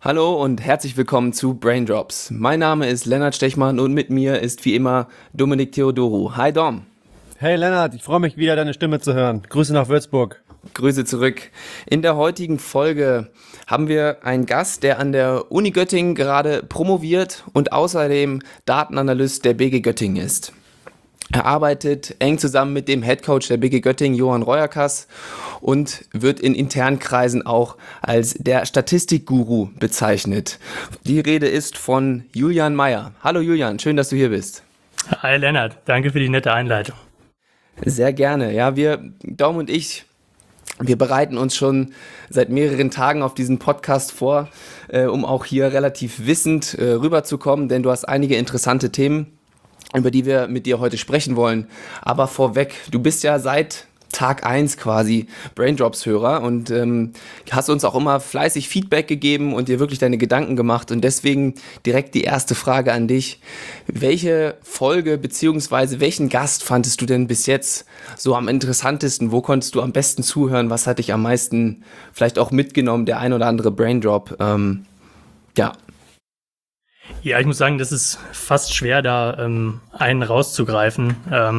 Hallo und herzlich willkommen zu Braindrops. Mein Name ist Lennart Stechmann und mit mir ist wie immer Dominik Theodorou. Hi Dom. Hey Lennart, ich freue mich wieder, deine Stimme zu hören. Grüße nach Würzburg. Grüße zurück. In der heutigen Folge haben wir einen Gast, der an der Uni Göttingen gerade promoviert und außerdem Datenanalyst der BG Göttingen ist. Er arbeitet eng zusammen mit dem Headcoach der BG Göttingen, Johann Reuerkas, und wird in internen Kreisen auch als der Statistikguru bezeichnet. Die Rede ist von Julian Meyer. Hallo Julian, schön, dass du hier bist. Hi Lennart, danke für die nette Einleitung. Sehr gerne. Ja, Dom und ich, wir bereiten uns schon seit mehreren Tagen auf diesen Podcast vor, um auch hier relativ wissend rüberzukommen, denn du hast einige interessante Themen, über die wir mit dir heute sprechen wollen. Aber vorweg, du bist ja seit Tag 1 quasi Braindrops-Hörer und hast uns auch immer fleißig Feedback gegeben und dir wirklich deine Gedanken gemacht. Und deswegen direkt die erste Frage an dich. Welche Folge bzw. welchen Gast fandest du denn bis jetzt so am interessantesten? Wo konntest du am besten zuhören? Was hat dich am meisten vielleicht auch mitgenommen? Der ein oder andere Braindrop? Ja. Ja, ich muss sagen, das ist fast schwer, da einen rauszugreifen.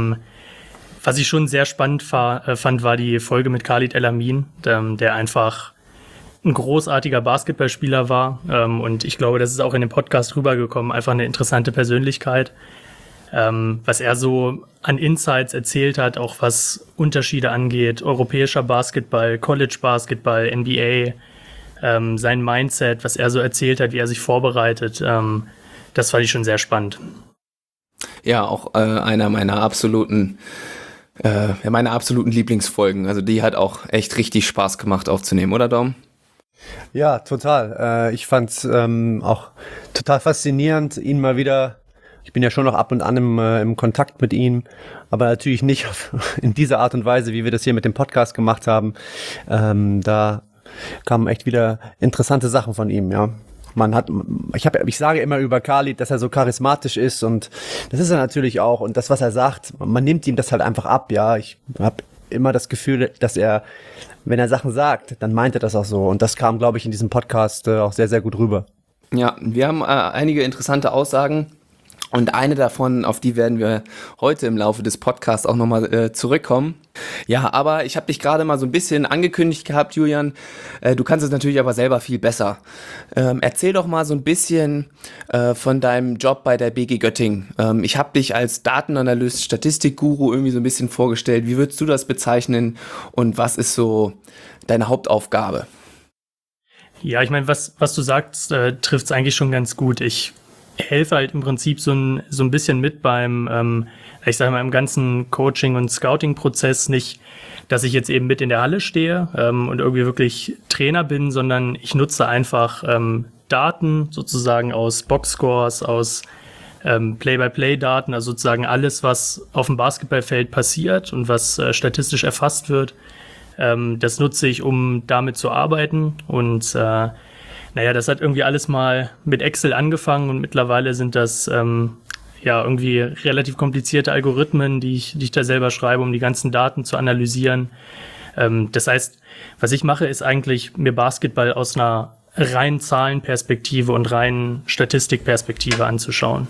Was ich schon sehr spannend fand, war die Folge mit Khalid El-Amin, der einfach ein großartiger Basketballspieler war. Und ich glaube, das ist auch in dem Podcast rübergekommen, einfach eine interessante Persönlichkeit. Was er so an Insights erzählt hat, auch was Unterschiede angeht, europäischer Basketball, College-Basketball, NBA, sein Mindset, was er so erzählt hat, wie er sich vorbereitet, das fand ich schon sehr spannend. Ja, auch einer meiner absoluten Lieblingsfolgen. Also die hat auch echt richtig Spaß gemacht aufzunehmen, oder Dom? Ja, total. Ich fand's auch total faszinierend, ihn mal wieder. Ich bin ja schon noch ab und an im Kontakt mit ihm, aber natürlich nicht in dieser Art und Weise, wie wir das hier mit dem Podcast gemacht haben. Da kamen echt wieder interessante Sachen von ihm, ja. Ich sage immer über Khalid, dass er so charismatisch ist und das ist er natürlich auch und das, was er sagt, man nimmt ihm das halt einfach ab, ja. Ich habe immer das Gefühl, dass er, wenn er Sachen sagt, dann meint er das auch so und das kam, glaube ich, in diesem Podcast auch sehr, sehr gut rüber. Ja, wir haben einige interessante Aussagen. Und eine davon, auf die werden wir heute im Laufe des Podcasts auch nochmal zurückkommen. Ja, aber ich habe dich gerade mal so ein bisschen angekündigt gehabt, Julian. Du kannst es natürlich aber selber viel besser. Erzähl doch mal so ein bisschen von deinem Job bei der BG Göttingen. Ich habe dich als Datenanalyst, Statistikguru irgendwie so ein bisschen vorgestellt. Wie würdest du das bezeichnen und was ist so deine Hauptaufgabe? Ja, ich meine, was du sagst, trifft es eigentlich schon ganz gut. Ich helfe halt im Prinzip so ein bisschen mit beim, ich sage mal, im ganzen Coaching- und Scouting-Prozess. Nicht, dass ich jetzt eben mit in der Halle stehe und irgendwie wirklich Trainer bin, sondern ich nutze einfach Daten sozusagen aus Boxscores, aus Play-by-Play-Daten, also sozusagen alles, was auf dem Basketballfeld passiert und was statistisch erfasst wird. Das nutze ich, um damit zu arbeiten und das hat irgendwie alles mal mit Excel angefangen und mittlerweile sind das irgendwie relativ komplizierte Algorithmen, die ich da selber schreibe, um die ganzen Daten zu analysieren. Das heißt, was ich mache, ist eigentlich mir Basketball aus einer reinen Zahlenperspektive und reinen Statistikperspektive anzuschauen.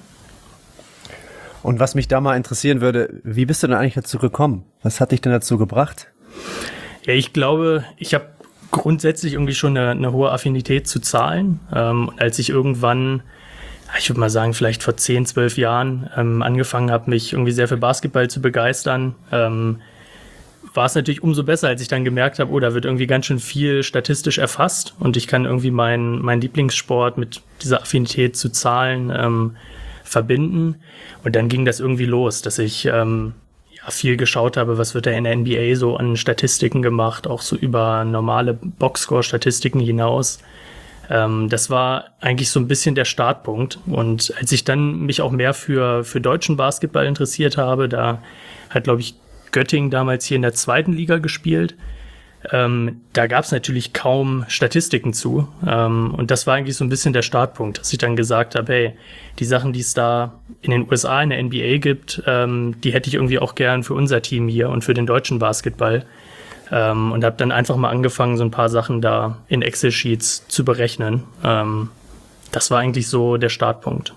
Und was mich da mal interessieren würde, wie bist du denn eigentlich dazu gekommen? Was hat dich denn dazu gebracht? Ja, ich glaube, ich habe grundsätzlich irgendwie schon eine hohe Affinität zu Zahlen. Als ich irgendwann, ich würde mal sagen, vielleicht vor 10, 12 Jahren angefangen habe, mich irgendwie sehr für Basketball zu begeistern, war es natürlich umso besser, als ich dann gemerkt habe, da wird irgendwie ganz schön viel statistisch erfasst und ich kann irgendwie meinen Lieblingssport mit dieser Affinität zu Zahlen verbinden. Und dann ging das irgendwie los, dass ich viel geschaut habe, was wird da in der NBA so an Statistiken gemacht, auch so über normale Boxscore-Statistiken hinaus. Das war eigentlich so ein bisschen der Startpunkt. Und als ich dann mich auch mehr für deutschen Basketball interessiert habe, da hat, glaube ich, Göttingen damals hier in der 2. Liga gespielt. Da gab es natürlich kaum Statistiken zu. Und das war eigentlich so ein bisschen der Startpunkt, dass ich dann gesagt habe, hey, die Sachen, die es da in den USA, in der NBA gibt, die hätte ich irgendwie auch gern für unser Team hier und für den deutschen Basketball. Und habe dann einfach mal angefangen, so ein paar Sachen da in Excel-Sheets zu berechnen. Das war eigentlich so der Startpunkt.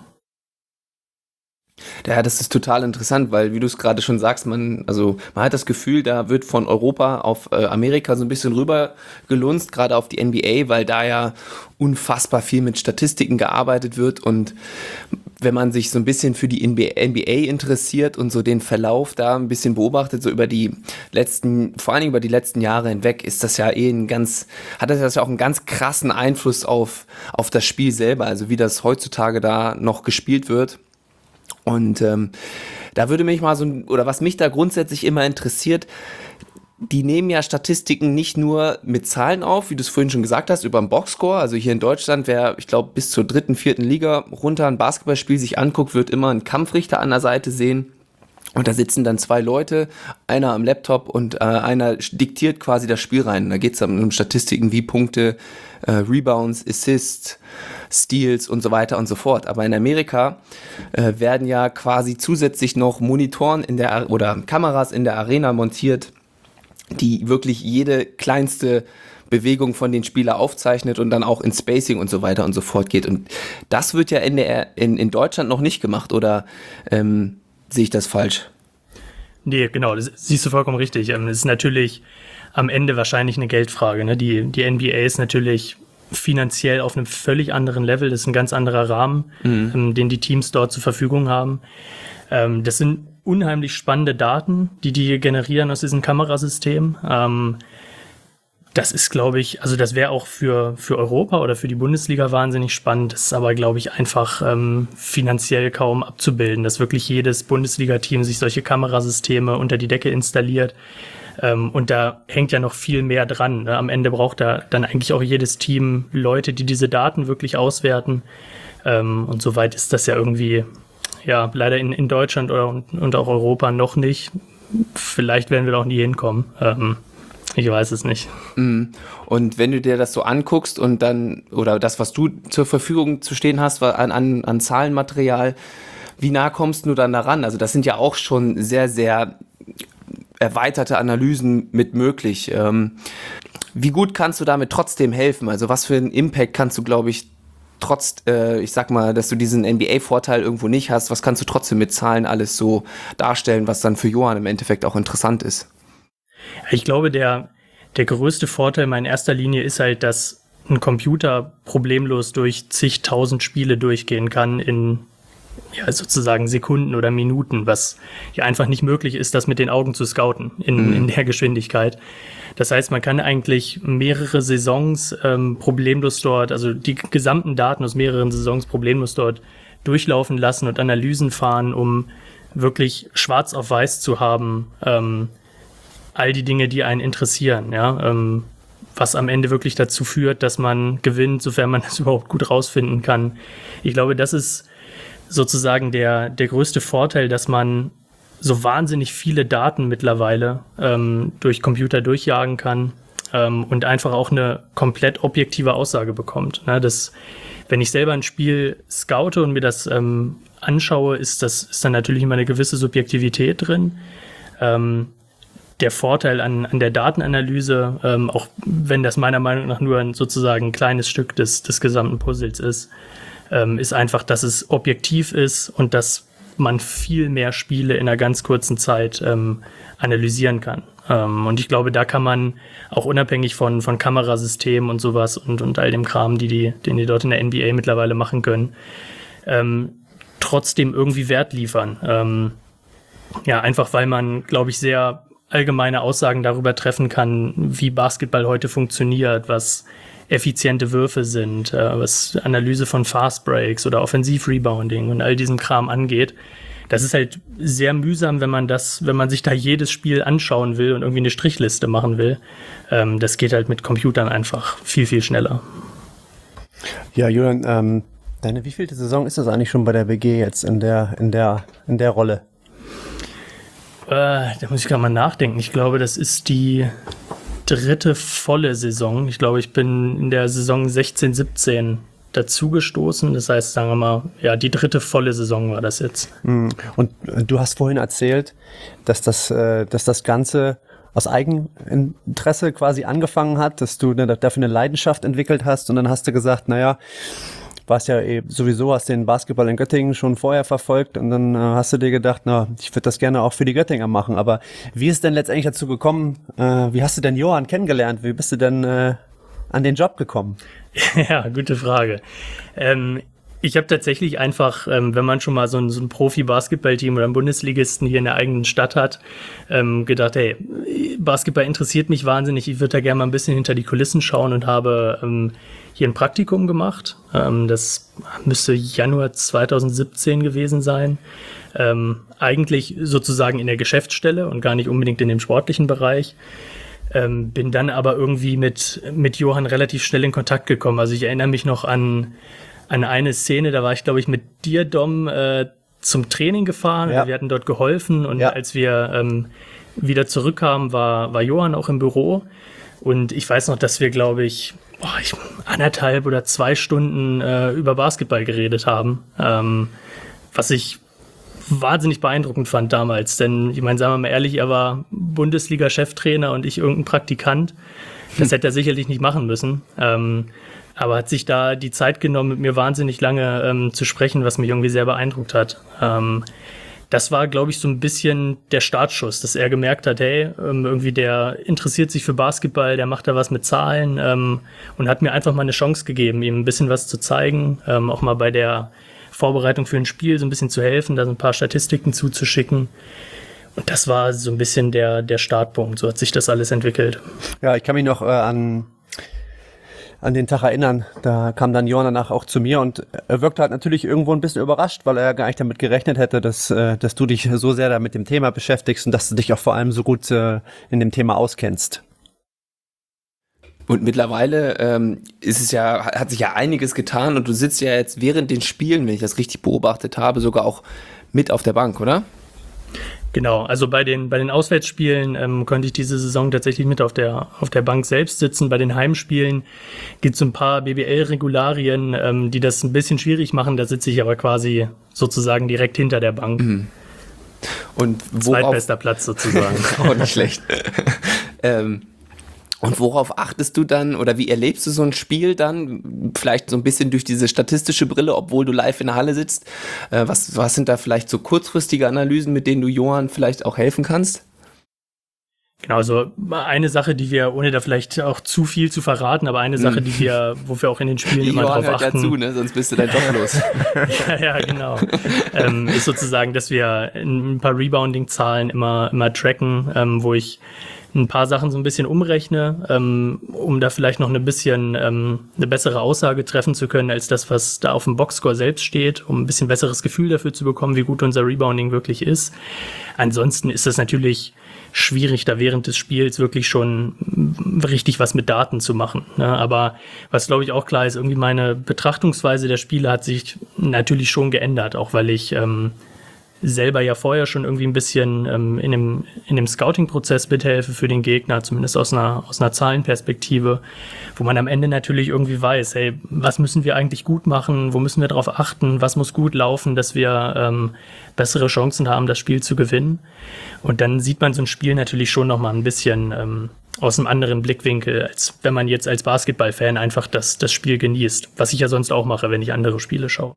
Ja, das ist total interessant, weil, wie du es gerade schon sagst, man hat das Gefühl, da wird von Europa auf Amerika so ein bisschen rüber gelunzt, gerade auf die NBA, weil da ja unfassbar viel mit Statistiken gearbeitet wird. Und wenn man sich so ein bisschen für die NBA interessiert und so den Verlauf da ein bisschen beobachtet, so vor allen Dingen über die letzten Jahre hinweg, ist das ja hat das ja auch einen ganz krassen Einfluss auf das Spiel selber, also wie das heutzutage da noch gespielt wird. Und da würde mich mal was mich da grundsätzlich immer interessiert, die nehmen ja Statistiken nicht nur mit Zahlen auf, wie du es vorhin schon gesagt hast, über den Boxscore. Also hier in Deutschland, wer, ich glaube, bis zur 3., 4. Liga runter ein Basketballspiel sich anguckt, wird immer einen Kampfrichter an der Seite sehen. Und da sitzen dann 2 Leute, einer am Laptop und einer diktiert quasi das Spiel rein. Da geht es dann um Statistiken wie Punkte, Rebounds, Assists, Steals und so weiter und so fort. Aber in Amerika werden ja quasi zusätzlich noch Monitoren oder Kameras in der Arena montiert, die wirklich jede kleinste Bewegung von den Spielern aufzeichnet und dann auch in Spacing und so weiter und so fort geht. Und das wird ja in Deutschland noch nicht gemacht, oder sehe ich das falsch? Nee, genau, das siehst du vollkommen richtig. Es ist natürlich am Ende wahrscheinlich eine Geldfrage. Ne? Die NBA ist natürlich finanziell auf einem völlig anderen Level. Das ist ein ganz anderer Rahmen, den die Teams dort zur Verfügung haben. Das sind unheimlich spannende Daten, die generieren aus diesem Kamerasystem. Das ist, glaube ich, also das wäre auch für Europa oder für die Bundesliga wahnsinnig spannend. Das ist aber, glaube ich, einfach finanziell kaum abzubilden, dass wirklich jedes Bundesliga-Team sich solche Kamerasysteme unter die Decke installiert. Und da hängt ja noch viel mehr dran. Ne? Am Ende braucht da dann eigentlich auch jedes Team Leute, die diese Daten wirklich auswerten. Und soweit ist das ja irgendwie, ja, leider in Deutschland und auch Europa noch nicht. Vielleicht werden wir da auch nie hinkommen. Ich weiß es nicht. Und wenn du dir das so anguckst und dann, oder das, was du zur Verfügung zu stehen hast, an Zahlenmaterial, wie nah kommst du dann daran? Also das sind ja auch schon sehr, sehr erweiterte Analysen mit möglich. Wie gut kannst du damit trotzdem helfen? Also was für einen Impact kannst du, glaube ich, ich sag mal, dass du diesen NBA-Vorteil irgendwo nicht hast, was kannst du trotzdem mit Zahlen alles so darstellen, was dann für Johann im Endeffekt auch interessant ist? Ich glaube, der größte Vorteil in erster Linie ist halt, dass ein Computer problemlos durch zigtausend Spiele durchgehen kann in sozusagen Sekunden oder Minuten, was ja einfach nicht möglich ist, das mit den Augen zu scouten in der Geschwindigkeit. Das heißt, man kann eigentlich mehrere Saisons problemlos dort, also die gesamten Daten aus mehreren Saisons problemlos dort durchlaufen lassen und Analysen fahren, um wirklich schwarz auf weiß zu haben, all die Dinge, die einen interessieren, ja, was am Ende wirklich dazu führt, dass man gewinnt, sofern man das überhaupt gut rausfinden kann. Ich glaube, das ist sozusagen der größte Vorteil, dass man so wahnsinnig viele Daten mittlerweile durch Computer durchjagen kann und einfach auch eine komplett objektive Aussage bekommt. Ne? Wenn ich selber ein Spiel scoute und mir das anschaue, ist dann natürlich immer eine gewisse Subjektivität drin. Der Vorteil an der Datenanalyse, auch wenn das meiner Meinung nach nur sozusagen ein kleines Stück des gesamten Puzzles ist einfach, dass es objektiv ist und dass man viel mehr Spiele in einer ganz kurzen Zeit analysieren kann. Und ich glaube, da kann man auch unabhängig von Kamerasystemen und sowas und all dem Kram, den die dort in der NBA mittlerweile machen können, trotzdem irgendwie Wert liefern. Einfach weil man, glaube ich, sehr allgemeine Aussagen darüber treffen kann, wie Basketball heute funktioniert, was effiziente Würfe sind, was Analyse von Fast Breaks oder Offensiv-Rebounding und all diesem Kram angeht. Das ist halt sehr mühsam, wenn man sich da jedes Spiel anschauen will und irgendwie eine Strichliste machen will. Das geht halt mit Computern einfach viel, viel schneller. Ja, Julian, deine wievielte Saison ist das eigentlich schon bei der BG jetzt in der Rolle? Da muss ich gerade mal nachdenken. Ich glaube, das ist die 3. volle Saison. Ich glaube, ich bin in der Saison 16, 17 dazugestoßen. Das heißt, sagen wir mal, ja, die 3. volle Saison war das jetzt. Und du hast vorhin erzählt, dass das Ganze aus Eigeninteresse quasi angefangen hat, dass du dafür eine Leidenschaft entwickelt hast und dann hast du gesagt, naja, warst ja sowieso, hast den Basketball in Göttingen schon vorher verfolgt und dann hast du dir gedacht, na, ich würde das gerne auch für die Göttinger machen. Aber wie ist denn letztendlich dazu gekommen? Wie hast du denn Johann kennengelernt? Wie bist du denn an den Job gekommen? Ja, gute Frage. Ich habe tatsächlich einfach, wenn man schon mal so ein Profi-Basketball-Team oder einen Bundesligisten hier in der eigenen Stadt hat, gedacht, hey, Basketball interessiert mich wahnsinnig, ich würde da gerne mal ein bisschen hinter die Kulissen schauen und habe hier ein Praktikum gemacht. Das müsste Januar 2017 gewesen sein. Eigentlich sozusagen in der Geschäftsstelle und gar nicht unbedingt in dem sportlichen Bereich. Bin dann aber irgendwie mit Johann relativ schnell in Kontakt gekommen. Also ich erinnere mich noch an eine Szene, da war ich, glaube ich, mit dir, Dom, zum Training gefahren. Ja. Wir hatten dort geholfen und als wir wieder zurückkamen, war Johann auch im Büro. Und ich weiß noch, dass wir, glaube ich, 1,5 oder 2 Stunden über Basketball geredet haben, was ich wahnsinnig beeindruckend fand damals. Denn, ich meine, sagen wir mal ehrlich, er war Bundesliga-Cheftrainer und ich irgendein Praktikant. Das hätte er sicherlich nicht machen müssen. Aber hat sich da die Zeit genommen, mit mir wahnsinnig lange zu sprechen, was mich irgendwie sehr beeindruckt hat. Das war, glaube ich, so ein bisschen der Startschuss, dass er gemerkt hat, hey, irgendwie der interessiert sich für Basketball, der macht da was mit Zahlen und hat mir einfach mal eine Chance gegeben, ihm ein bisschen was zu zeigen, auch mal bei der Vorbereitung für ein Spiel so ein bisschen zu helfen, da so ein paar Statistiken zuzuschicken. Und das war so ein bisschen der Startpunkt, so hat sich das alles entwickelt. Ja, ich kann mich noch an den Tag erinnern, da kam dann Johann danach auch zu mir und er wirkte halt natürlich irgendwo ein bisschen überrascht, weil er gar nicht damit gerechnet hätte, dass du dich so sehr da mit dem Thema beschäftigst und dass du dich auch vor allem so gut in dem Thema auskennst. Und mittlerweile hat sich ja einiges getan und du sitzt ja jetzt während den Spielen, wenn ich das richtig beobachtet habe, sogar auch mit auf der Bank, oder? Genau, also bei den Auswärtsspielen konnte ich diese Saison tatsächlich mit auf der Bank selbst sitzen. Bei den Heimspielen gibt es ein paar BBL-Regularien, die das ein bisschen schwierig machen. Da sitze ich aber quasi sozusagen direkt hinter der Bank. Mhm. Und zweitbester Platz sozusagen. Auch nicht schlecht. Und worauf achtest du dann oder wie erlebst du so ein Spiel dann? Vielleicht so ein bisschen durch diese statistische Brille, obwohl du live in der Halle sitzt. Was sind da vielleicht so kurzfristige Analysen, mit denen du Johann vielleicht auch helfen kannst? Genau, so eine Sache, die wir, ohne da vielleicht auch zu viel zu verraten, aber eine Sache, wo wir auch in den Spielen immer drauf achten. Hört ja zu, ne? Sonst bist du dein Job los. ja, genau. Ist sozusagen, dass wir ein paar Rebounding-Zahlen immer tracken, wo ich ein paar Sachen so ein bisschen umrechne, um da vielleicht noch eine bessere Aussage treffen zu können, als das, was da auf dem Boxscore selbst steht, um ein bisschen besseres Gefühl dafür zu bekommen, wie gut unser Rebounding wirklich ist. Ansonsten ist es natürlich schwierig, da während des Spiels wirklich schon richtig was mit Daten zu machen. Ne? Aber was, glaube ich, auch klar ist, irgendwie meine Betrachtungsweise der Spiele hat sich natürlich schon geändert, auch weil ich selber ja vorher schon irgendwie ein bisschen in dem Scouting-Prozess mithelfe für den Gegner, zumindest aus einer Zahlenperspektive, wo man am Ende natürlich irgendwie weiß, hey, was müssen wir eigentlich gut machen, wo müssen wir drauf achten, was muss gut laufen, dass wir bessere Chancen haben, das Spiel zu gewinnen. Und dann sieht man so ein Spiel natürlich schon nochmal ein bisschen aus einem anderen Blickwinkel, als wenn man jetzt als Basketball-Fan einfach das Spiel genießt, was ich ja sonst auch mache, wenn ich andere Spiele schaue.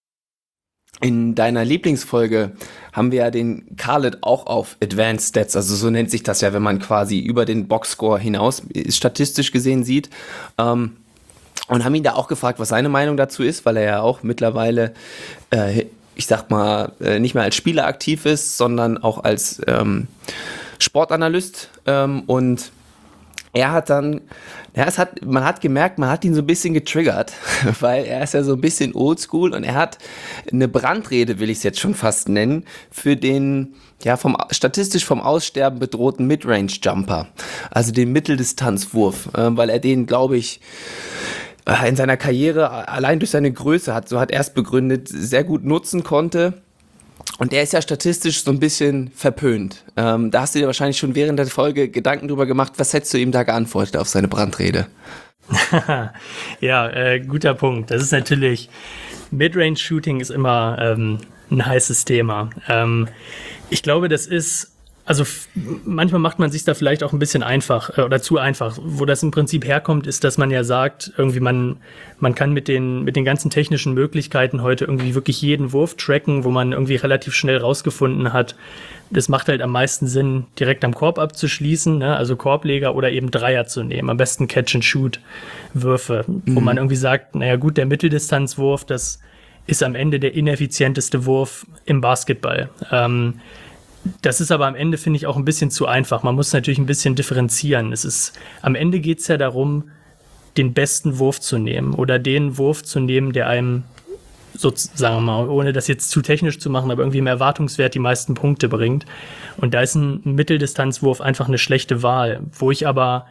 In deiner Lieblingsfolge haben wir ja den Khaled auch auf Advanced Stats, also so nennt sich das ja, wenn man quasi über den Boxscore hinaus statistisch gesehen sieht. Und haben ihn da auch gefragt, was seine Meinung dazu ist, weil er ja auch mittlerweile, ich sag mal, nicht mehr als Spieler aktiv ist, sondern auch als Sportanalyst. Und er hat dann, man hat gemerkt, man hat ihn so ein bisschen getriggert, weil er ist ja so ein bisschen oldschool und er hat eine Brandrede, will ich es jetzt schon fast nennen, für den, ja, statistisch vom Aussterben bedrohten Midrange-Jumper, also den Mitteldistanzwurf, weil er den, glaube ich, in seiner Karriere allein durch seine Größe so hat er es begründet, sehr gut nutzen konnte. Und der ist ja statistisch so ein bisschen verpönt. Da hast du dir wahrscheinlich schon während der Folge Gedanken drüber gemacht. Was hättest du ihm da geantwortet auf seine Brandrede? Ja, guter Punkt. Das ist natürlich, Midrange-Shooting ist immer ein heißes Thema. Ich glaube, das ist Also manchmal macht man sich da vielleicht auch ein bisschen einfach oder zu einfach. Wo das im Prinzip herkommt, ist, dass man ja sagt, irgendwie man kann mit den ganzen technischen Möglichkeiten heute irgendwie wirklich jeden Wurf tracken, wo man irgendwie relativ schnell rausgefunden hat, das macht halt am meisten Sinn, direkt am Korb abzuschließen, ne? Also Korbleger oder eben Dreier zu nehmen. Am besten Catch-and-Shoot-Würfe, wo man irgendwie sagt, naja gut, der Mitteldistanzwurf, das ist am Ende der ineffizienteste Wurf im Basketball. Das ist aber am Ende, finde ich, auch ein bisschen zu einfach. Man muss natürlich ein bisschen differenzieren. Am Ende geht es ja darum, den besten Wurf zu nehmen oder den Wurf zu nehmen, der einem, so, sagen wir mal, ohne das jetzt zu technisch zu machen, aber irgendwie im Erwartungswert die meisten Punkte bringt. Und da ist ein Mitteldistanzwurf einfach eine schlechte Wahl. Wo ich aber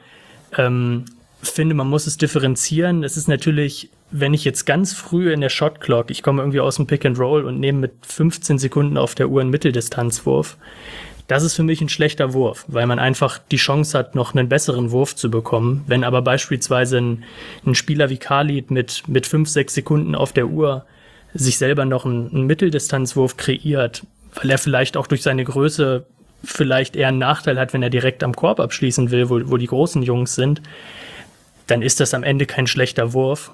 finde, man muss es differenzieren. Es ist natürlich, wenn ich jetzt ganz früh in der Shotclock, ich komme irgendwie aus dem Pick and Roll und nehme mit 15 Sekunden auf der Uhr einen Mitteldistanzwurf, das ist für mich ein schlechter Wurf, weil man einfach die Chance hat, noch einen besseren Wurf zu bekommen. Wenn aber beispielsweise ein Spieler wie Khalid mit 5-6 Sekunden auf der Uhr sich selber noch einen Mitteldistanzwurf kreiert, weil er vielleicht auch durch seine Größe vielleicht eher einen Nachteil hat, wenn er direkt am Korb abschließen will, wo die großen Jungs sind, dann ist das am Ende kein schlechter Wurf.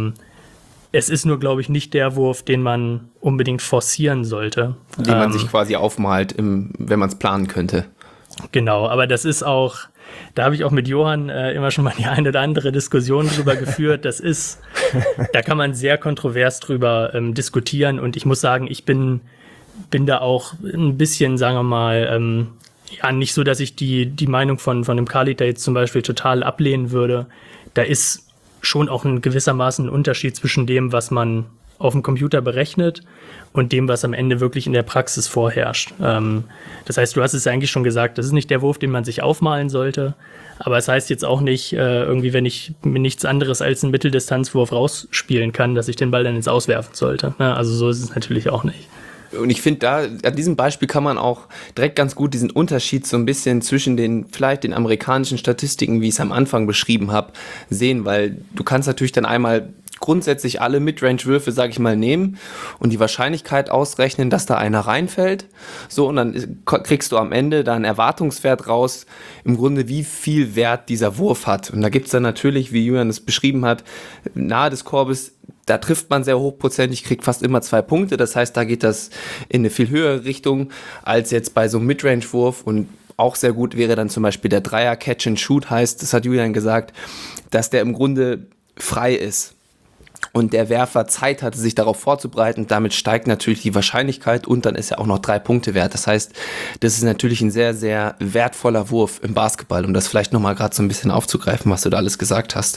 Es ist nur, glaube ich, nicht der Wurf, den man unbedingt forcieren sollte. Den man sich quasi aufmalt, wenn man es planen könnte. Genau, aber das ist auch, da habe ich auch mit Johann immer schon mal die eine oder andere Diskussion drüber geführt. Da kann man sehr kontrovers drüber diskutieren und ich muss sagen, ich bin da auch ein bisschen, sagen wir mal, nicht so, dass ich die Meinung von dem Khalid da jetzt zum Beispiel total ablehnen würde. Da ist schon auch ein gewissermaßen ein Unterschied zwischen dem, was man auf dem Computer berechnet und dem, was am Ende wirklich in der Praxis vorherrscht. Das heißt, du hast es eigentlich schon gesagt, das ist nicht der Wurf, den man sich aufmalen sollte, aber es heißt jetzt auch nicht, irgendwie, wenn ich mir nichts anderes als einen Mitteldistanzwurf rausspielen kann, dass ich den Ball dann ins Auswerfen sollte. Also so ist es natürlich auch nicht. Und ich finde, an diesem Beispiel kann man auch direkt ganz gut diesen Unterschied so ein bisschen zwischen vielleicht den amerikanischen Statistiken, wie ich es am Anfang beschrieben habe, sehen, weil du kannst natürlich dann einmal grundsätzlich alle Midrange-Würfe, sage ich mal, nehmen und die Wahrscheinlichkeit ausrechnen, dass da einer reinfällt. So, und dann kriegst du am Ende da einen Erwartungswert raus, im Grunde wie viel Wert dieser Wurf hat. Und da gibt es dann natürlich, wie Julian es beschrieben hat, nahe des Korbes, da trifft man sehr hochprozentig, kriegt fast immer 2 Punkte. Das heißt, da geht das in eine viel höhere Richtung als jetzt bei so einem Midrange-Wurf. Und auch sehr gut wäre dann zum Beispiel der Dreier Catch and Shoot, heißt, das hat Julian gesagt, dass der im Grunde frei ist und der Werfer Zeit hatte, sich darauf vorzubereiten. Damit steigt natürlich die Wahrscheinlichkeit und dann ist er auch noch 3 Punkte wert. Das heißt, das ist natürlich ein sehr, sehr wertvoller Wurf im Basketball, um das vielleicht nochmal gerade so ein bisschen aufzugreifen, was du da alles gesagt hast.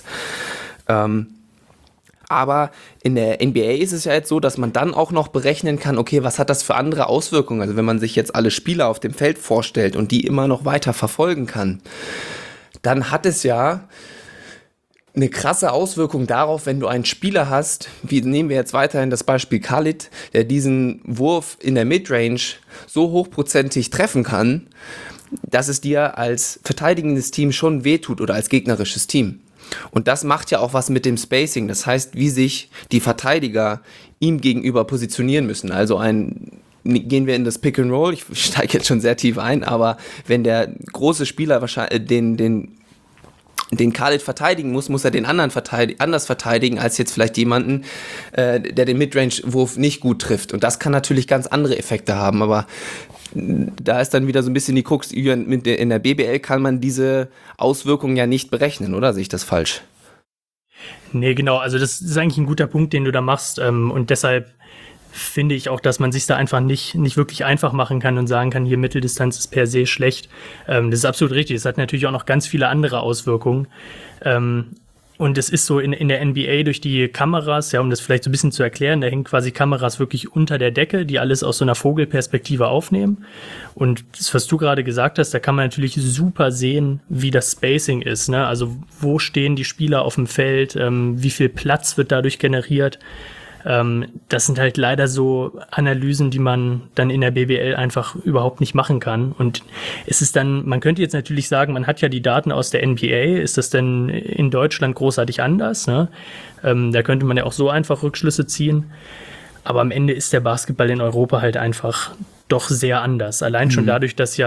Aber in der NBA ist es ja jetzt so, dass man dann auch noch berechnen kann, okay, was hat das für andere Auswirkungen? Also wenn man sich jetzt alle Spieler auf dem Feld vorstellt und die immer noch weiter verfolgen kann, dann hat es ja eine krasse Auswirkung darauf, wenn du einen Spieler hast, wie nehmen wir jetzt weiterhin das Beispiel Khalid, der diesen Wurf in der Midrange so hochprozentig treffen kann, dass es dir als verteidigendes Team schon wehtut oder als gegnerisches Team. Und das macht ja auch was mit dem Spacing. Das heißt, wie sich die Verteidiger ihm gegenüber positionieren müssen. Also gehen wir in das Pick and Roll. Ich steige jetzt schon sehr tief ein, aber wenn der große Spieler wahrscheinlich den Khalid verteidigen muss er den anderen anders verteidigen als jetzt vielleicht jemanden, der den Midrange-Wurf nicht gut trifft. Und das kann natürlich ganz andere Effekte haben, aber da ist dann wieder so ein bisschen die Krux, in der BBL kann man diese Auswirkungen ja nicht berechnen, oder? Sehe ich das falsch? Nee, genau, also das ist eigentlich ein guter Punkt, den du da machst und deshalb finde ich auch, dass man sich da einfach nicht wirklich einfach machen kann und sagen kann, hier Mitteldistanz ist per se schlecht. Das ist absolut richtig. Es hat natürlich auch noch ganz viele andere Auswirkungen. Und es ist so in der NBA durch die Kameras, ja, um das vielleicht so ein bisschen zu erklären, da hängen quasi Kameras wirklich unter der Decke, die alles aus so einer Vogelperspektive aufnehmen. Und das, was du gerade gesagt hast, da kann man natürlich super sehen, wie das Spacing ist, ne? Also wo stehen die Spieler auf dem Feld, wie viel Platz wird dadurch generiert. Das sind halt leider so Analysen, die man dann in der BBL einfach überhaupt nicht machen kann. Und es ist dann, man könnte jetzt natürlich sagen, man hat ja die Daten aus der NBA. Ist das denn in Deutschland großartig anders? Ne? Da könnte man ja auch so einfach Rückschlüsse ziehen. Aber am Ende ist der Basketball in Europa halt einfach doch sehr anders. Allein schon dadurch, dass ja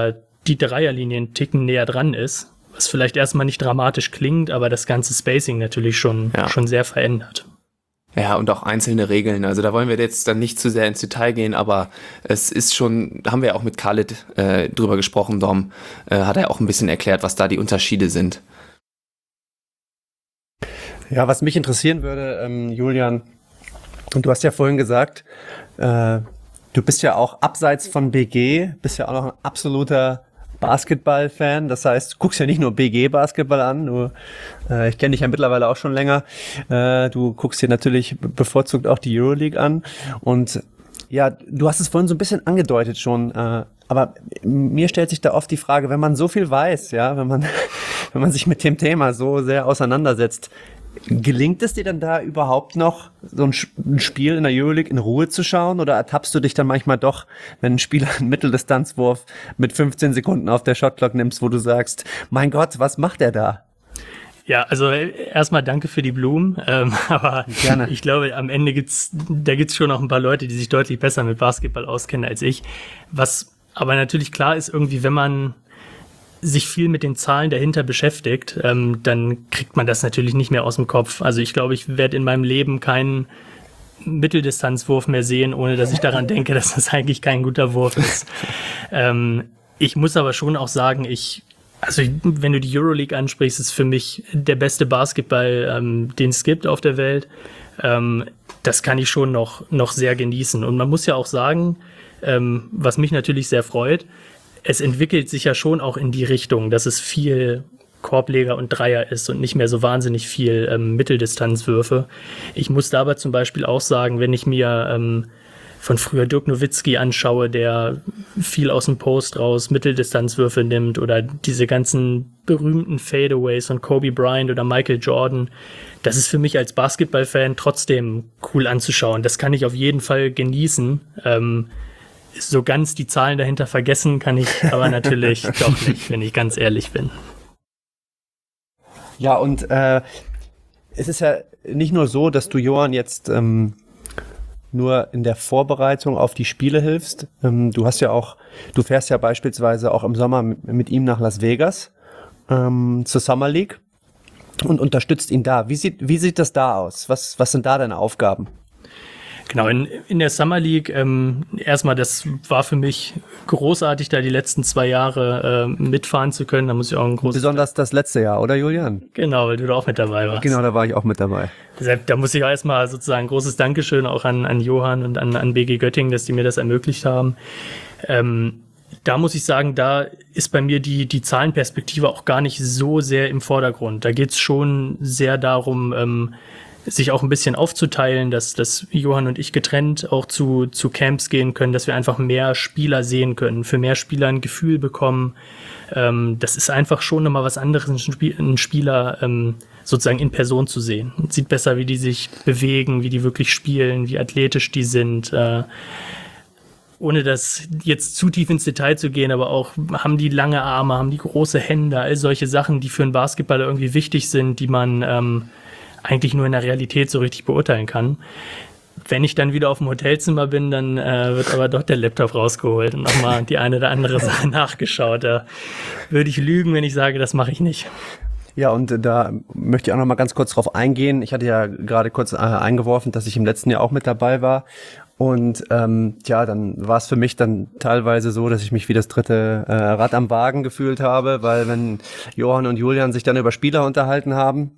die Dreierlinie einen Ticken näher dran ist, was vielleicht erstmal nicht dramatisch klingt, aber das ganze Spacing natürlich schon sehr verändert. Ja, und auch einzelne Regeln. Also da wollen wir jetzt dann nicht zu sehr ins Detail gehen, aber es ist schon, da haben wir ja auch mit Khalid drüber gesprochen, Dom, hat er auch ein bisschen erklärt, was da die Unterschiede sind. Ja, was mich interessieren würde, Julian, und du hast ja vorhin gesagt, du bist ja auch abseits von BG, bist ja auch noch ein absoluter Basketball-Fan. Das heißt, du guckst ja nicht nur BG-Basketball an, ich kenne dich ja mittlerweile auch schon länger. Du guckst dir natürlich bevorzugt auch die Euroleague an. Und ja, du hast es vorhin so ein bisschen angedeutet schon, aber mir stellt sich da oft die Frage, wenn man so viel weiß, ja, wenn man sich mit dem Thema so sehr auseinandersetzt, gelingt es dir dann da überhaupt noch, so ein Spiel in der Euroleague in Ruhe zu schauen, oder ertappst du dich dann manchmal doch, wenn ein Spieler einen Mitteldistanzwurf mit 15 Sekunden auf der Shotclock nimmst, wo du sagst, mein Gott, was macht er da? Ja, also erstmal danke für die Blumen, aber gerne. Ich glaube, am Ende gibt's schon noch ein paar Leute, die sich deutlich besser mit Basketball auskennen als ich. Was aber natürlich klar ist, irgendwie, wenn man sich viel mit den Zahlen dahinter beschäftigt, dann kriegt man das natürlich nicht mehr aus dem Kopf. Also ich glaube, ich werde in meinem Leben keinen Mitteldistanzwurf mehr sehen, ohne dass ich daran denke, dass das eigentlich kein guter Wurf ist. Ich muss aber schon auch sagen, wenn du die Euroleague ansprichst, ist für mich der beste Basketball, den es gibt auf der Welt. Das kann ich schon noch sehr genießen. Und man muss ja auch sagen, was mich natürlich sehr freut, es entwickelt sich ja schon auch in die Richtung, dass es viel Korbleger und Dreier ist und nicht mehr so wahnsinnig viel Mitteldistanzwürfe. Ich muss da aber zum Beispiel auch sagen, wenn ich mir von früher Dirk Nowitzki anschaue, der viel aus dem Post raus Mitteldistanzwürfe nimmt, oder diese ganzen berühmten Fadeaways von Kobe Bryant oder Michael Jordan, das ist für mich als Basketballfan trotzdem cool anzuschauen. Das kann ich auf jeden Fall genießen. So ganz die Zahlen dahinter vergessen kann ich aber natürlich doch nicht, wenn ich ganz ehrlich bin. Ja, und es ist ja nicht nur so, dass du Johann jetzt nur in der Vorbereitung auf die Spiele hilfst. Du fährst ja beispielsweise auch im Sommer mit ihm nach Las Vegas zur Summer League und unterstützt ihn da. Wie sieht das da aus? Was sind da deine Aufgaben? Genau, in der Summer League, erstmal, das war für mich großartig, da die letzten 2 Jahre mitfahren zu können. Da muss ich auch Besonders das letzte Jahr, oder Julian? Genau, weil du da auch mit dabei warst. Genau, da war ich auch mit dabei. Deshalb, da muss ich auch erstmal sozusagen ein großes Dankeschön auch an Johann und an BG Göttingen, dass die mir das ermöglicht haben. Da muss ich sagen, da ist bei mir die Zahlenperspektive auch gar nicht so sehr im Vordergrund. Da geht's schon sehr darum, sich auch ein bisschen aufzuteilen, dass Johann und ich getrennt auch zu Camps gehen können, dass wir einfach mehr Spieler sehen können, für mehr Spieler ein Gefühl bekommen. Das ist einfach schon nochmal was anderes, einen Spieler sozusagen in Person zu sehen. Man sieht besser, wie die sich bewegen, wie die wirklich spielen, wie athletisch die sind. Ohne das jetzt zu tief ins Detail zu gehen, aber auch, haben die lange Arme, haben die große Hände, all solche Sachen, die für einen Basketballer irgendwie wichtig sind, die man eigentlich nur in der Realität so richtig beurteilen kann. Wenn ich dann wieder auf dem Hotelzimmer bin, dann wird aber doch der Laptop rausgeholt und nochmal die eine oder andere Sache nachgeschaut. Da würde ich lügen, wenn ich sage, das mache ich nicht. Ja, und da möchte ich auch noch mal ganz kurz drauf eingehen. Ich hatte ja gerade kurz eingeworfen, dass ich im letzten Jahr auch mit dabei war. Und dann war es für mich dann teilweise so, dass ich mich wie das dritte Rad am Wagen gefühlt habe, weil wenn Johann und Julian sich dann über Spieler unterhalten haben,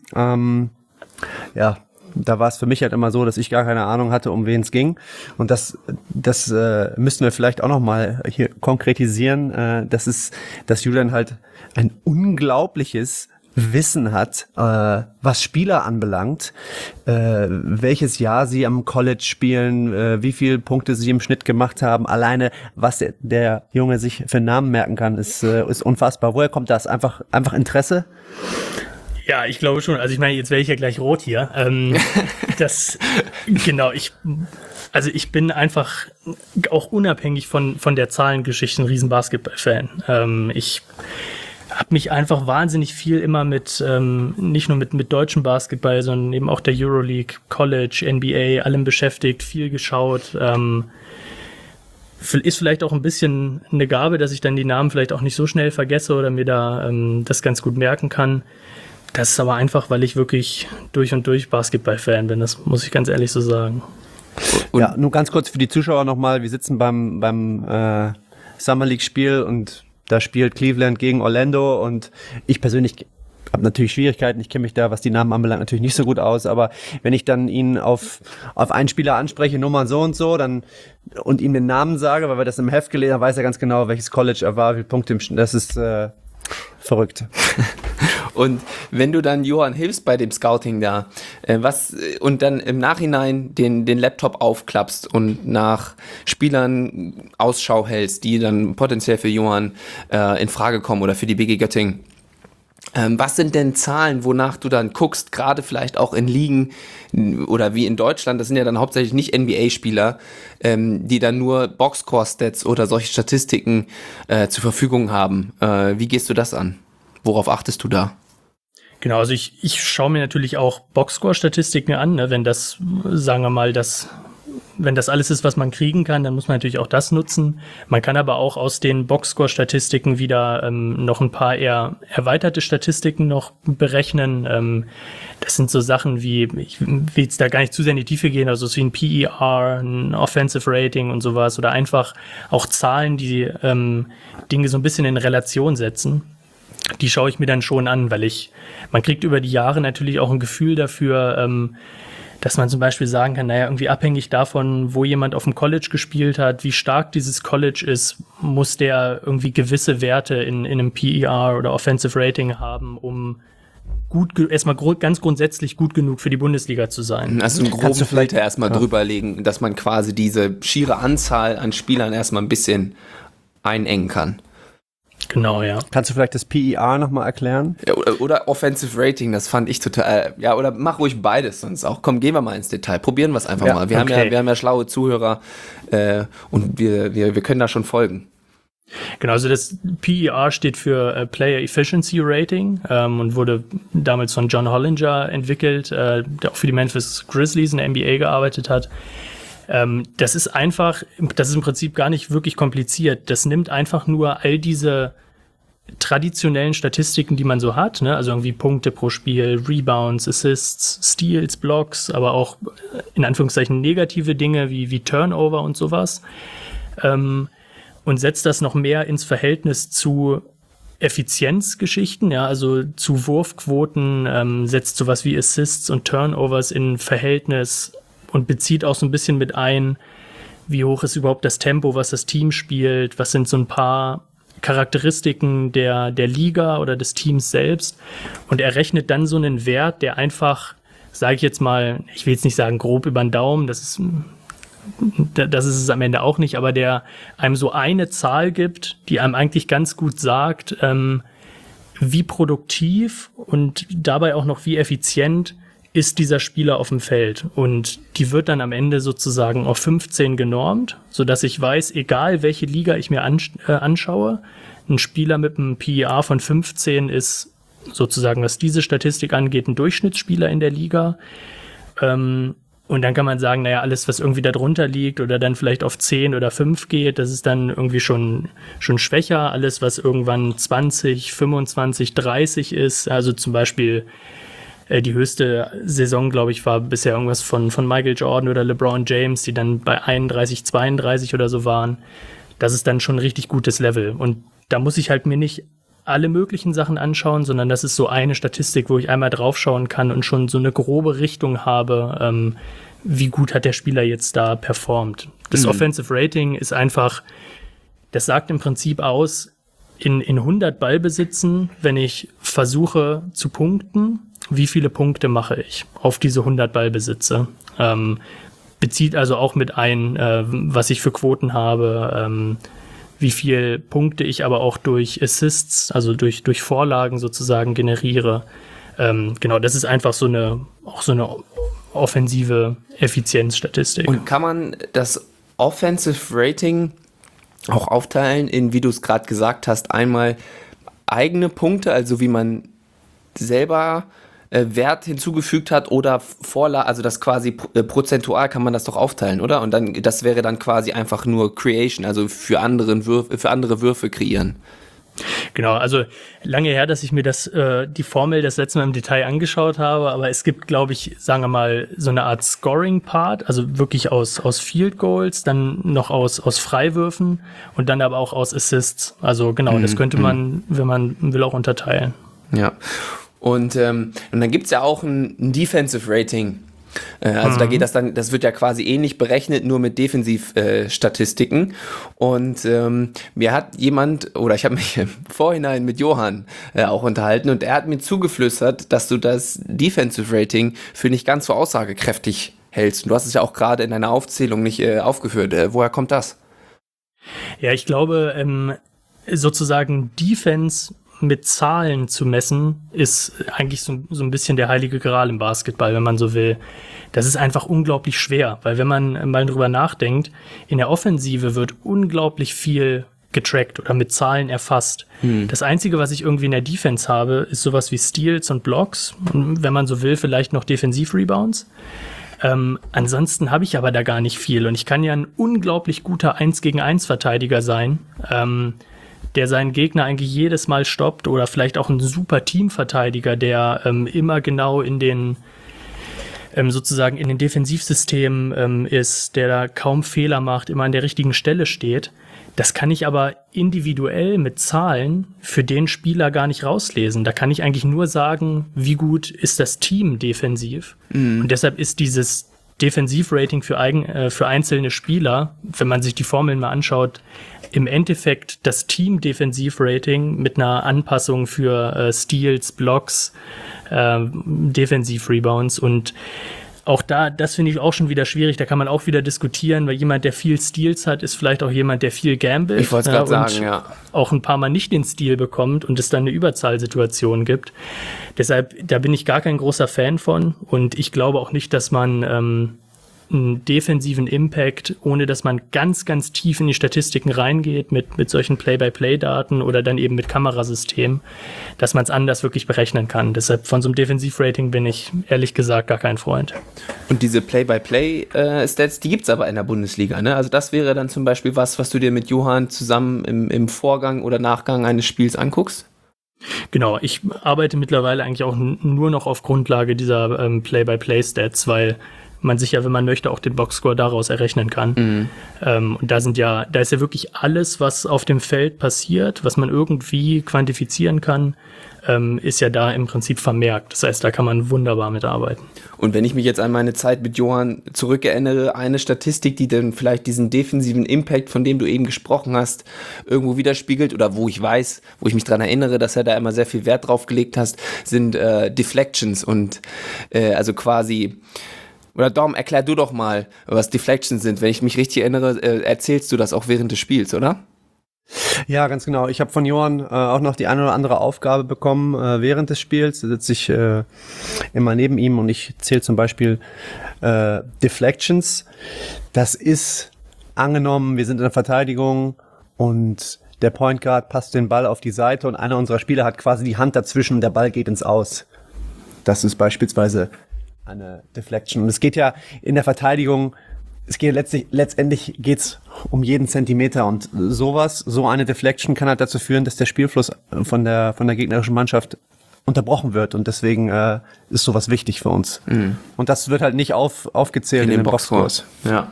da war es für mich halt immer so, dass ich gar keine Ahnung hatte, um wen es ging. Und das müssten wir vielleicht auch noch mal hier konkretisieren. Dass Julian halt ein unglaubliches Wissen hat, was Spieler anbelangt, welches Jahr sie am College spielen, wie viele Punkte sie im Schnitt gemacht haben. Alleine, was der Junge sich für Namen merken kann, ist unfassbar. Woher kommt das? Einfach Interesse? Ja, ich glaube schon. Also ich meine, jetzt werde ich ja gleich rot hier. Ich bin einfach auch unabhängig von der Zahlengeschichte ein riesen Basketball-Fan. Ich habe mich einfach wahnsinnig viel immer mit, nicht nur mit deutschem Basketball, sondern eben auch der Euroleague, College, NBA, allem beschäftigt, viel geschaut. ist vielleicht auch ein bisschen eine Gabe, dass ich dann die Namen vielleicht auch nicht so schnell vergesse oder mir da das ganz gut merken kann. Das ist aber einfach, weil ich wirklich durch und durch Basketball-Fan bin. Das muss ich ganz ehrlich so sagen. Und ja, nur ganz kurz für die Zuschauer nochmal. Wir sitzen beim Summer League-Spiel und da spielt Cleveland gegen Orlando und ich persönlich habe natürlich Schwierigkeiten. Ich kenne mich da, was die Namen anbelangt, natürlich nicht so gut aus, aber wenn ich dann ihn auf einen Spieler anspreche, Nummer so und so, dann und ihm den Namen sage, weil wir das im Heft gelesen haben, weiß er ganz genau, welches College er war, wie viele Punkte das ist verrückt. Und wenn du dann Johann hilfst bei dem Scouting da, und dann im Nachhinein den Laptop aufklappst und nach Spielern Ausschau hältst, die dann potenziell für Johann in Frage kommen oder für die BG Göttingen, was sind denn Zahlen, wonach du dann guckst, gerade vielleicht auch in Ligen oder wie in Deutschland, das sind ja dann hauptsächlich nicht NBA-Spieler, die dann nur Boxscore-Stats oder solche Statistiken zur Verfügung haben. Wie gehst du das an? Worauf achtest du da? Genau, also ich schaue mir natürlich auch Boxscore-Statistiken an, ne? Wenn das, sagen wir mal, wenn das alles ist, was man kriegen kann, dann muss man natürlich auch das nutzen. Man kann aber auch aus den Boxscore-Statistiken wieder noch ein paar eher erweiterte Statistiken noch berechnen. Das sind so Sachen wie, ich will jetzt da gar nicht zu sehr in die Tiefe gehen, also so wie ein PER, ein Offensive Rating und sowas oder einfach auch Zahlen, die Dinge so ein bisschen in Relation setzen. Die schaue ich mir dann schon an, weil man kriegt über die Jahre natürlich auch ein Gefühl dafür, dass man zum Beispiel sagen kann, naja, irgendwie abhängig davon, wo jemand auf dem College gespielt hat, wie stark dieses College ist, muss der irgendwie gewisse Werte in einem PER oder Offensive Rating haben, um erstmal ganz grundsätzlich gut genug für die Bundesliga zu sein. Also einen groben Filter erstmal drüberlegen, dass man quasi diese schiere Anzahl an Spielern erstmal ein bisschen einengen kann. Genau, ja. Kannst du vielleicht das PER nochmal erklären? Ja, oder Offensive Rating, das fand ich total, oder mach ruhig beides sonst auch. Komm, gehen wir mal ins Detail, probieren wir es einfach mal. Wir haben ja schlaue Zuhörer und wir können da schon folgen. Genau, also das PER steht für Player Efficiency Rating und wurde damals von John Hollinger entwickelt, der auch für die Memphis Grizzlies in der NBA gearbeitet hat. Das ist im Prinzip gar nicht wirklich kompliziert. Das nimmt einfach nur all diese traditionellen Statistiken, die man so hat, ne? Also irgendwie Punkte pro Spiel, Rebounds, Assists, Steals, Blocks, aber auch in Anführungszeichen negative Dinge wie Turnover und sowas, und setzt das noch mehr ins Verhältnis zu Effizienzgeschichten, ja, also zu Wurfquoten, setzt sowas wie Assists und Turnovers in Verhältnis und bezieht auch so ein bisschen mit ein, wie hoch ist überhaupt das Tempo, was das Team spielt, was sind so ein paar Charakteristiken der Liga oder des Teams selbst, und er rechnet dann so einen Wert, der einfach, sage ich jetzt mal, ich will jetzt nicht sagen grob über den Daumen, das ist es am Ende auch nicht, aber der einem so eine Zahl gibt, die einem eigentlich ganz gut sagt, wie produktiv und dabei auch noch wie effizient ist dieser Spieler auf dem Feld. Und die wird dann am Ende sozusagen auf 15 genormt, sodass ich weiß, egal welche Liga ich mir anschaue, ein Spieler mit einem PER von 15 ist sozusagen, was diese Statistik angeht, ein Durchschnittsspieler in der Liga. Und dann kann man sagen, naja, alles, was irgendwie da drunter liegt oder dann vielleicht auf 10 oder 5 geht, das ist dann irgendwie schon schwächer. Alles, was irgendwann 20, 25, 30 ist, also zum Beispiel die höchste Saison, glaube ich, war bisher irgendwas von Michael Jordan oder LeBron James, die dann bei 31, 32 oder so waren. Das ist dann schon ein richtig gutes Level. Und da muss ich halt mir nicht alle möglichen Sachen anschauen, sondern das ist so eine Statistik, wo ich einmal draufschauen kann und schon so eine grobe Richtung habe, wie gut hat der Spieler jetzt da performt. Das Offensive Rating ist einfach, das sagt im Prinzip aus, in 100 Ballbesitzen, wenn ich versuche zu punkten, wie viele Punkte mache ich auf diese 100 Ballbesitze. Bezieht also auch mit ein, was ich für Quoten habe, wie viel Punkte ich aber auch durch Assists, also durch Vorlagen sozusagen generiere. Genau, das ist einfach so eine offensive Effizienzstatistik. Und kann man das Offensive Rating auch aufteilen in, wie du es gerade gesagt hast, einmal eigene Punkte, also wie man selber Wert hinzugefügt hat oder also das quasi prozentual kann man das doch aufteilen, oder? Und dann, das wäre dann quasi einfach nur Creation, also für andere Würfe kreieren. Genau, also lange her, dass ich mir die Formel das letzte Mal im Detail angeschaut habe, aber es gibt, glaube ich, sagen wir mal, so eine Art Scoring-Part, also wirklich aus Field Goals, dann noch aus Freiwürfen und dann aber auch aus Assists. Also genau, das könnte man, wenn man will, auch unterteilen. Ja, und dann gibt's ja auch ein Defensive Rating. Also da geht das wird ja quasi ähnlich berechnet, nur mit Defensivstatistiken. Und mir hat jemand, oder ich habe mich im Vorhinein mit Johann auch unterhalten und er hat mir zugeflüstert, dass du das Defensive Rating für nicht ganz so aussagekräftig hältst. Und du hast es ja auch gerade in deiner Aufzählung nicht aufgeführt. Woher kommt das? Ja, ich glaube, sozusagen Defense mit Zahlen zu messen, ist eigentlich so ein bisschen der heilige Gral im Basketball, wenn man so will. Das ist einfach unglaublich schwer, weil wenn man mal drüber nachdenkt, in der Offensive wird unglaublich viel getrackt oder mit Zahlen erfasst. Das Einzige, was ich irgendwie in der Defense habe, ist sowas wie Steals und Blocks, und wenn man so will, vielleicht noch Defensiv-Rebounds. Ansonsten habe ich aber da gar nicht viel und ich kann ja ein unglaublich guter 1-gegen-1-Verteidiger sein, der seinen Gegner eigentlich jedes Mal stoppt oder vielleicht auch ein super Teamverteidiger, der immer genau in den sozusagen in den Defensivsystemen ist, der da kaum Fehler macht, immer an der richtigen Stelle steht. Das kann ich aber individuell mit Zahlen für den Spieler gar nicht rauslesen. Da kann ich eigentlich nur sagen, wie gut ist das Team defensiv. Und deshalb ist dieses Defensivrating für einzelne Spieler, wenn man sich die Formeln mal anschaut, im Endeffekt das Team-Defensivrating mit einer Anpassung für Steals, Blocks, Defensiv-Rebounds und auch das finde ich auch schon wieder schwierig. Da kann man auch wieder diskutieren, weil jemand, der viel Steals hat, ist vielleicht auch jemand, der viel gambelt. Ich wollte es gerade sagen, ja. Auch ein paar Mal nicht den Steal bekommt und es dann eine Überzahlsituation gibt. Deshalb, da bin ich gar kein großer Fan von und ich glaube auch nicht, dass man einen defensiven Impact, ohne dass man ganz, ganz tief in die Statistiken reingeht mit solchen Play-by-Play-Daten oder dann eben mit Kamerasystemen, dass man es anders wirklich berechnen kann. Deshalb von so einem Defensivrating bin ich ehrlich gesagt gar kein Freund. Und diese Play-by-Play-Stats, die gibt's aber in der Bundesliga, ne? Also das wäre dann zum Beispiel was du dir mit Johann zusammen im Vorgang oder Nachgang eines Spiels anguckst? Genau, ich arbeite mittlerweile eigentlich auch nur noch auf Grundlage dieser Play-by-Play-Stats, weil man sich ja, wenn man möchte, auch den Boxscore daraus errechnen kann. Und da ist ja wirklich alles, was auf dem Feld passiert, was man irgendwie quantifizieren kann, ist ja da im Prinzip vermerkt. Das heißt, da kann man wunderbar mitarbeiten. Und wenn ich mich jetzt an meine Zeit mit Johann zurückerinnere, eine Statistik, die dann vielleicht diesen defensiven Impact, von dem du eben gesprochen hast, irgendwo widerspiegelt oder wo ich mich dran erinnere, dass er da immer sehr viel Wert drauf gelegt hat, sind Deflections und also quasi. Oder Dom, erklär du doch mal, was Deflections sind. Wenn ich mich richtig erinnere, erzählst du das auch während des Spiels, oder? Ja, ganz genau. Ich habe von Johann auch noch die eine oder andere Aufgabe bekommen während des Spiels. Da sitze ich immer neben ihm und ich zähle zum Beispiel Deflections. Das ist angenommen, wir sind in der Verteidigung und der Point Guard passt den Ball auf die Seite und einer unserer Spieler hat quasi die Hand dazwischen und der Ball geht ins Aus. Das ist beispielsweise eine Deflection. Und es geht ja in der Verteidigung, letztendlich geht's um jeden Zentimeter und so eine Deflection kann halt dazu führen, dass der Spielfluss von der gegnerischen Mannschaft unterbrochen wird und deswegen ist sowas wichtig für uns. Und das wird halt nicht aufgezählt in den Boxscores.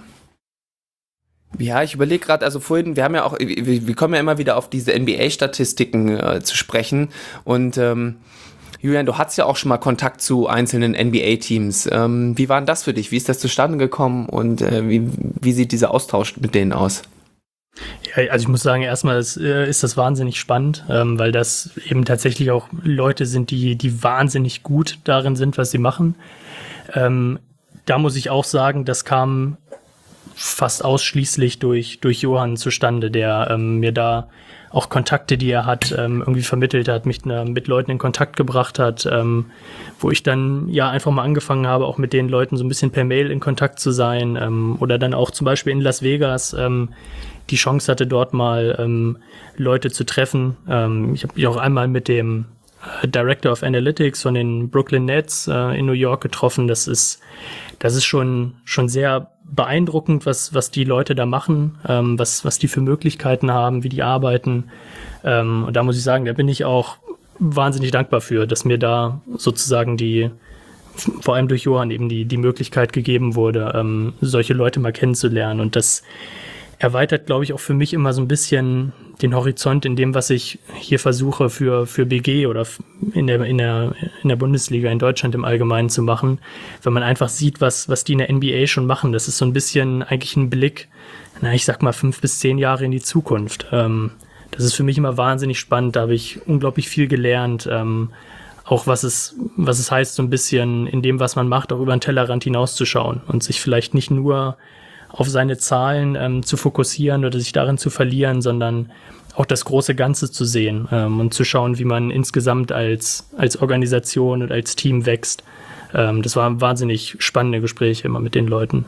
Ja, ich überlege gerade, also vorhin, wir kommen ja immer wieder auf diese NBA-Statistiken zu sprechen und Julian, du hattest ja auch schon mal Kontakt zu einzelnen NBA-Teams. Wie war denn das für dich? Wie ist das zustande gekommen und wie sieht dieser Austausch mit denen aus? Ja, also ich muss sagen, erstmal ist das wahnsinnig spannend, weil das eben tatsächlich auch Leute sind, die wahnsinnig gut darin sind, was sie machen. Da muss ich auch sagen, das kam fast ausschließlich durch Johann zustande, der mir da auch Kontakte, die er hat, irgendwie vermittelt hat, mich mit Leuten in Kontakt gebracht hat, wo ich dann ja einfach mal angefangen habe, auch mit den Leuten so ein bisschen per Mail in Kontakt zu sein oder dann auch zum Beispiel in Las Vegas die Chance hatte, dort mal Leute zu treffen. Ich habe mich auch einmal mit dem Director of Analytics von den Brooklyn Nets in New York getroffen. Das ist schon sehr beeindruckend, was die Leute da machen, was die für Möglichkeiten haben, wie die arbeiten. Und da muss ich sagen, da bin ich auch wahnsinnig dankbar für, dass mir da sozusagen vor allem durch Johann eben die Möglichkeit gegeben wurde, solche Leute mal kennenzulernen. Und das erweitert, glaube ich, auch für mich immer so ein bisschen den Horizont in dem, was ich hier versuche für BG oder in der Bundesliga in Deutschland im Allgemeinen zu machen, wenn man einfach sieht, was die in der NBA schon machen. Das ist so ein bisschen eigentlich ein Blick, ich sag mal 5 bis 10 Jahre in die Zukunft. Das ist für mich immer wahnsinnig spannend. Da habe ich unglaublich viel gelernt. Auch was es heißt, so ein bisschen in dem, was man macht, auch über den Tellerrand hinauszuschauen und sich vielleicht nicht nur auf seine Zahlen zu fokussieren oder sich darin zu verlieren, sondern auch das große Ganze zu sehen und zu schauen, wie man insgesamt als Organisation und als Team wächst. Das waren wahnsinnig spannende Gespräche immer mit den Leuten.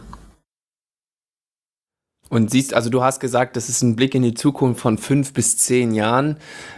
Und siehst, also du hast gesagt, das ist ein Blick in die Zukunft von 5 bis 10 Jahren.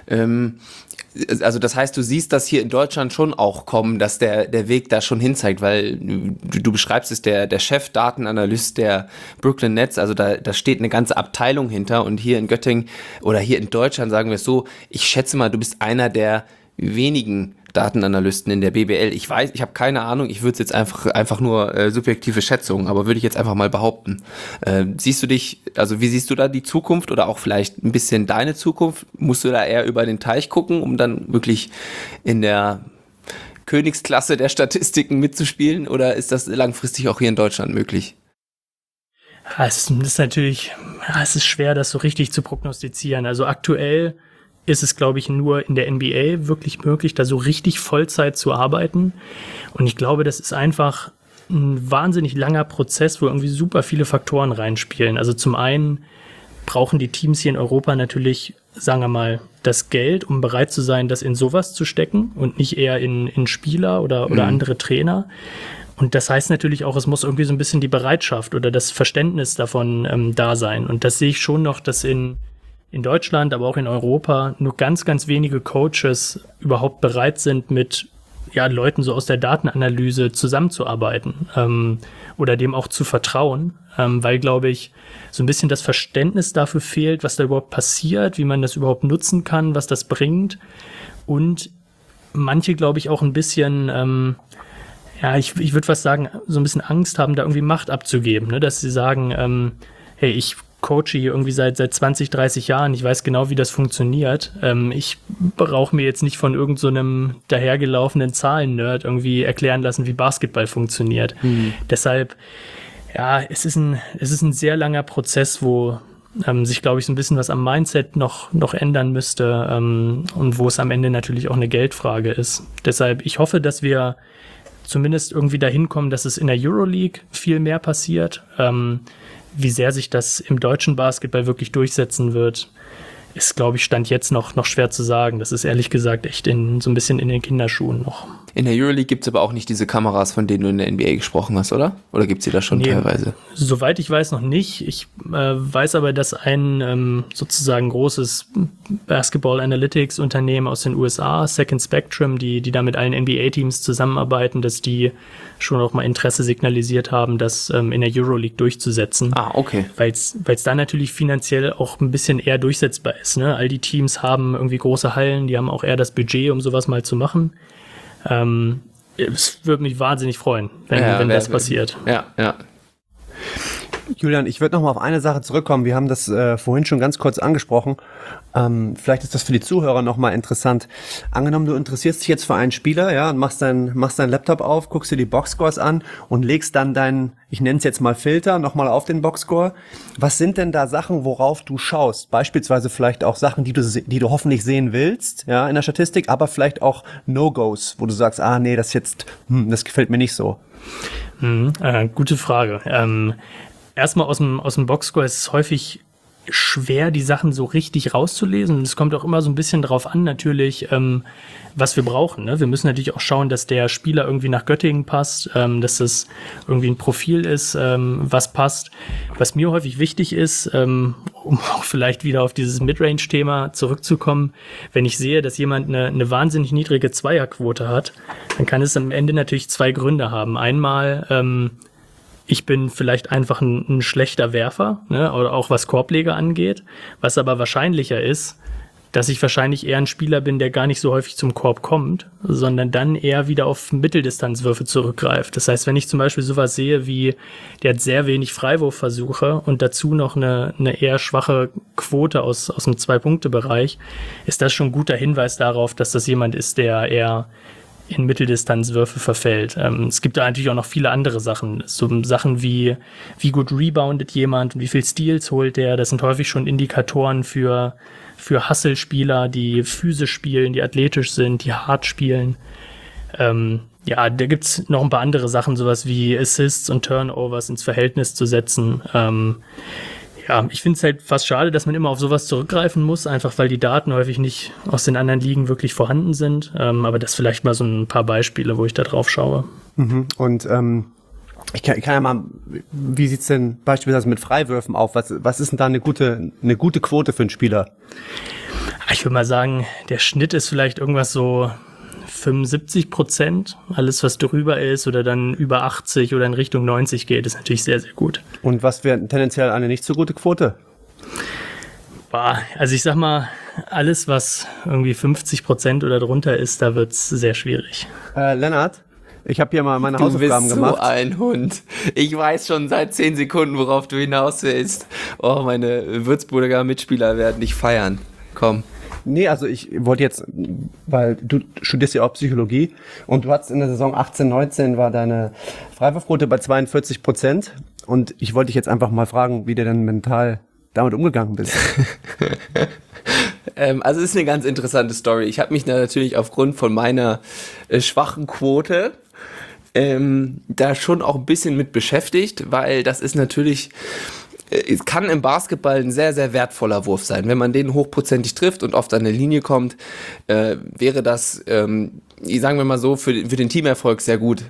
Also das heißt, du siehst das hier in Deutschland schon auch kommen, dass der Weg da schon hinzeigt, weil du beschreibst es, der Chef-Datenanalyst der Brooklyn Nets, also da steht eine ganze Abteilung hinter, und hier in Göttingen oder hier in Deutschland, sagen wir es so, ich schätze mal, du bist einer der wenigen Datenanalysten in der BBL. Ich weiß, ich habe keine Ahnung, ich würde es jetzt einfach nur subjektive Schätzungen, aber würde ich jetzt einfach mal behaupten. Siehst du dich, also wie siehst du da die Zukunft oder auch vielleicht ein bisschen deine Zukunft? Musst du da eher über den Teich gucken, um dann wirklich in der Königsklasse der Statistiken mitzuspielen, oder ist das langfristig auch hier in Deutschland möglich? Ja, es ist natürlich, es ist schwer, das so richtig zu prognostizieren. Also aktuell ist es, glaube ich, nur in der NBA wirklich möglich, da so richtig Vollzeit zu arbeiten. Und ich glaube, das ist einfach ein wahnsinnig langer Prozess, wo irgendwie super viele Faktoren reinspielen. Also zum einen brauchen die Teams hier in Europa natürlich, sagen wir mal, das Geld, um bereit zu sein, das in sowas zu stecken und nicht eher in Spieler oder andere Trainer. Und das heißt natürlich auch, es muss irgendwie so ein bisschen die Bereitschaft oder das Verständnis davon da sein. Und das sehe ich schon noch, dass in Deutschland, aber auch in Europa nur ganz, ganz wenige Coaches überhaupt bereit sind, mit Leuten so aus der Datenanalyse zusammenzuarbeiten oder dem auch zu vertrauen, weil, glaube ich, so ein bisschen das Verständnis dafür fehlt, was da überhaupt passiert, wie man das überhaupt nutzen kann, was das bringt. Und manche, glaube ich, auch ein bisschen, ich würde fast sagen, so ein bisschen Angst haben, da irgendwie Macht abzugeben, ne? Dass sie sagen, hey, ich coache hier irgendwie seit 20, 30 Jahren. Ich weiß genau, wie das funktioniert. Ich brauche mir jetzt nicht von irgend so einem dahergelaufenen Zahlen-Nerd irgendwie erklären lassen, wie Basketball funktioniert. Deshalb, es ist ein sehr langer Prozess, wo sich, glaube ich, so ein bisschen was am Mindset noch ändern müsste und wo es am Ende natürlich auch eine Geldfrage ist. Deshalb, ich hoffe, dass wir zumindest irgendwie dahin kommen, dass es in der Euroleague viel mehr passiert. Wie sehr sich das im deutschen Basketball wirklich durchsetzen wird, ist, glaube ich, Stand jetzt noch schwer zu sagen. Das ist ehrlich gesagt echt so ein bisschen in den Kinderschuhen noch. In der Euroleague gibt es aber auch nicht diese Kameras, von denen du in der NBA gesprochen hast, oder? Oder gibt es die da schon teilweise? Soweit ich weiß, noch nicht. Ich weiß aber, dass ein sozusagen großes Basketball-Analytics-Unternehmen aus den USA, Second Spectrum, die da mit allen NBA-Teams zusammenarbeiten, dass die schon auch mal Interesse signalisiert haben, das in der Euroleague durchzusetzen. Ah, okay. Weil es da natürlich finanziell auch ein bisschen eher durchsetzbar ist. Ne? All die Teams haben irgendwie große Hallen, die haben auch eher das Budget, um sowas mal zu machen. Es würde mich wahnsinnig freuen, wenn das passiert. Ja. Julian, ich würde noch mal auf eine Sache zurückkommen. Wir haben das vorhin schon ganz kurz angesprochen. Vielleicht ist das für die Zuhörer noch mal interessant. Angenommen, du interessierst dich jetzt für einen Spieler, ja, und machst deinen Laptop auf, guckst dir die Boxscores an und legst dann deinen, ich nenne es jetzt mal Filter, noch mal auf den Boxscore. Was sind denn da Sachen, worauf du schaust? Beispielsweise vielleicht auch Sachen, die du hoffentlich sehen willst, ja, in der Statistik, aber vielleicht auch No-Gos, wo du sagst, nee, das gefällt mir nicht so. Gute Frage. Erstmal aus dem Boxscore ist es häufig schwer, die Sachen so richtig rauszulesen. Und es kommt auch immer so ein bisschen drauf an, natürlich, was wir brauchen. Ne? Wir müssen natürlich auch schauen, dass der Spieler irgendwie nach Göttingen passt, dass das irgendwie ein Profil ist, was passt. Was mir häufig wichtig ist, um auch vielleicht wieder auf dieses Midrange-Thema zurückzukommen, wenn ich sehe, dass jemand eine wahnsinnig niedrige Zweierquote hat, dann kann es am Ende natürlich zwei Gründe haben. Einmal, ich bin vielleicht einfach ein schlechter Werfer, ne, oder auch was Korbleger angeht. Was aber wahrscheinlicher ist, dass ich wahrscheinlich eher ein Spieler bin, der gar nicht so häufig zum Korb kommt, sondern dann eher wieder auf Mitteldistanzwürfe zurückgreift. Das heißt, wenn ich zum Beispiel sowas sehe wie, der hat sehr wenig Freiwurfversuche und dazu noch eine eher schwache Quote aus dem Zwei-Punkte-Bereich, ist das schon ein guter Hinweis darauf, dass das jemand ist, der eher in Mitteldistanzwürfe verfällt. Es gibt da natürlich auch noch viele andere Sachen. So Sachen wie gut reboundet jemand und wie viel Steals holt der. Das sind häufig schon Indikatoren für Hustle-Spieler, die physisch spielen, die athletisch sind, die hart spielen. Da gibt's noch ein paar andere Sachen, sowas wie Assists und Turnovers ins Verhältnis zu setzen. Ich finde es halt fast schade, dass man immer auf sowas zurückgreifen muss, einfach weil die Daten häufig nicht aus den anderen Ligen wirklich vorhanden sind. Aber das vielleicht mal so ein paar Beispiele, wo ich da drauf schaue. Und ich kann ja mal, wie sieht's denn beispielsweise mit Freiwürfen auf? Was ist denn da eine gute Quote für einen Spieler? Ich würde mal sagen, der Schnitt ist vielleicht irgendwas so 75%. Alles, was drüber ist oder dann über 80 oder in Richtung 90 geht, ist natürlich sehr, sehr gut. Und was wäre tendenziell eine nicht so gute Quote? Also ich sag mal, alles, was irgendwie 50% oder drunter ist, da wird's sehr schwierig. Lennart, ich habe hier mal meine Hausaufgaben gemacht. Du bist so ein Hund. Ich weiß schon seit 10 Sekunden, worauf du hinaus willst. Oh, meine Würzburger Mitspieler werden dich feiern. Komm. Nee, also ich wollte jetzt, weil du studierst ja auch Psychologie und du hattest in der Saison 18/19 war deine Freiwurfquote bei 42% und ich wollte dich jetzt einfach mal fragen, wie du denn mental damit umgegangen bist. Also es ist eine ganz interessante Story. Ich habe mich natürlich aufgrund von meiner schwachen Quote da schon auch ein bisschen mit beschäftigt, weil das ist natürlich... Es kann im Basketball ein sehr, sehr wertvoller Wurf sein. Wenn man den hochprozentig trifft und oft an eine Linie kommt, wäre das, sagen wir mal so, für den Teamerfolg sehr gut.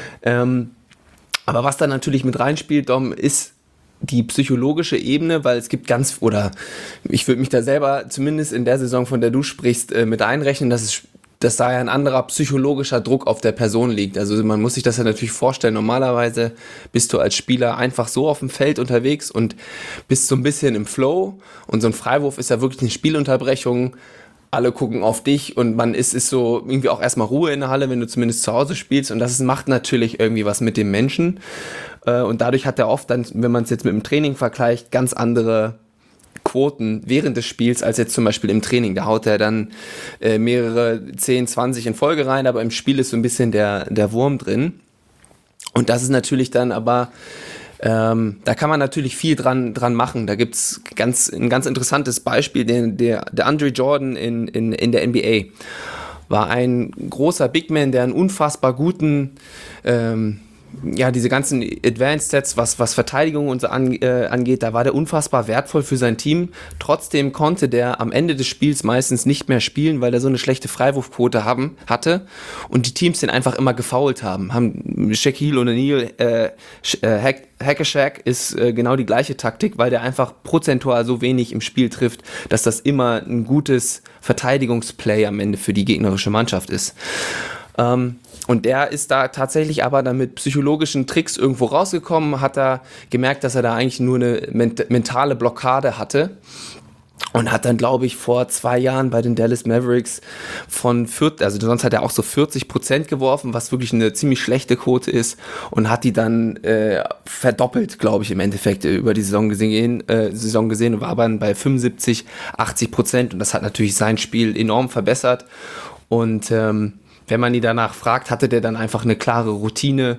Aber was da natürlich mit reinspielt, Dom, ist die psychologische Ebene, weil es gibt ich würde mich da selber zumindest in der Saison, von der du sprichst, mit einrechnen, dass da ja ein anderer psychologischer Druck auf der Person liegt. Also man muss sich das ja natürlich vorstellen, normalerweise bist du als Spieler einfach so auf dem Feld unterwegs und bist so ein bisschen im Flow und so ein Freiwurf ist ja wirklich eine Spielunterbrechung. Alle gucken auf dich und man ist so irgendwie auch erstmal Ruhe in der Halle, wenn du zumindest zu Hause spielst und das macht natürlich irgendwie was mit dem Menschen und dadurch hat er oft dann, wenn man es jetzt mit dem Training vergleicht, ganz andere Quoten während des Spiels als jetzt zum Beispiel im Training. Da haut er dann mehrere 10, 20 in Folge rein, aber im Spiel ist so ein bisschen der Wurm drin. Und das ist natürlich dann aber, da kann man natürlich viel dran machen. Da gibt's ein ganz interessantes Beispiel, der Andre Jordan in der NBA. War ein großer Big Man, der einen unfassbar guten diese ganzen Advanced Stats, was Verteidigung und so angeht, da war der unfassbar wertvoll für sein Team. Trotzdem konnte der am Ende des Spiels meistens nicht mehr spielen, weil er so eine schlechte Freiwurfquote hatte und die Teams den einfach immer gefoult haben. Shaquille O'Neal, Hack-a-Shaq ist genau die gleiche Taktik, weil der einfach prozentual so wenig im Spiel trifft, dass das immer ein gutes Verteidigungsplay am Ende für die gegnerische Mannschaft ist. Und der ist da tatsächlich aber dann mit psychologischen Tricks irgendwo rausgekommen, hat da gemerkt, dass er da eigentlich nur eine mentale Blockade hatte und hat dann, glaube ich, vor 2 Jahren bei den Dallas Mavericks sonst hat er auch so 40% geworfen, was wirklich eine ziemlich schlechte Quote ist und hat die dann verdoppelt, glaube ich, im Endeffekt über die Saison gesehen und war dann bei 75, 80% und das hat natürlich sein Spiel enorm verbessert und wenn man ihn danach fragt, hatte der dann einfach eine klare Routine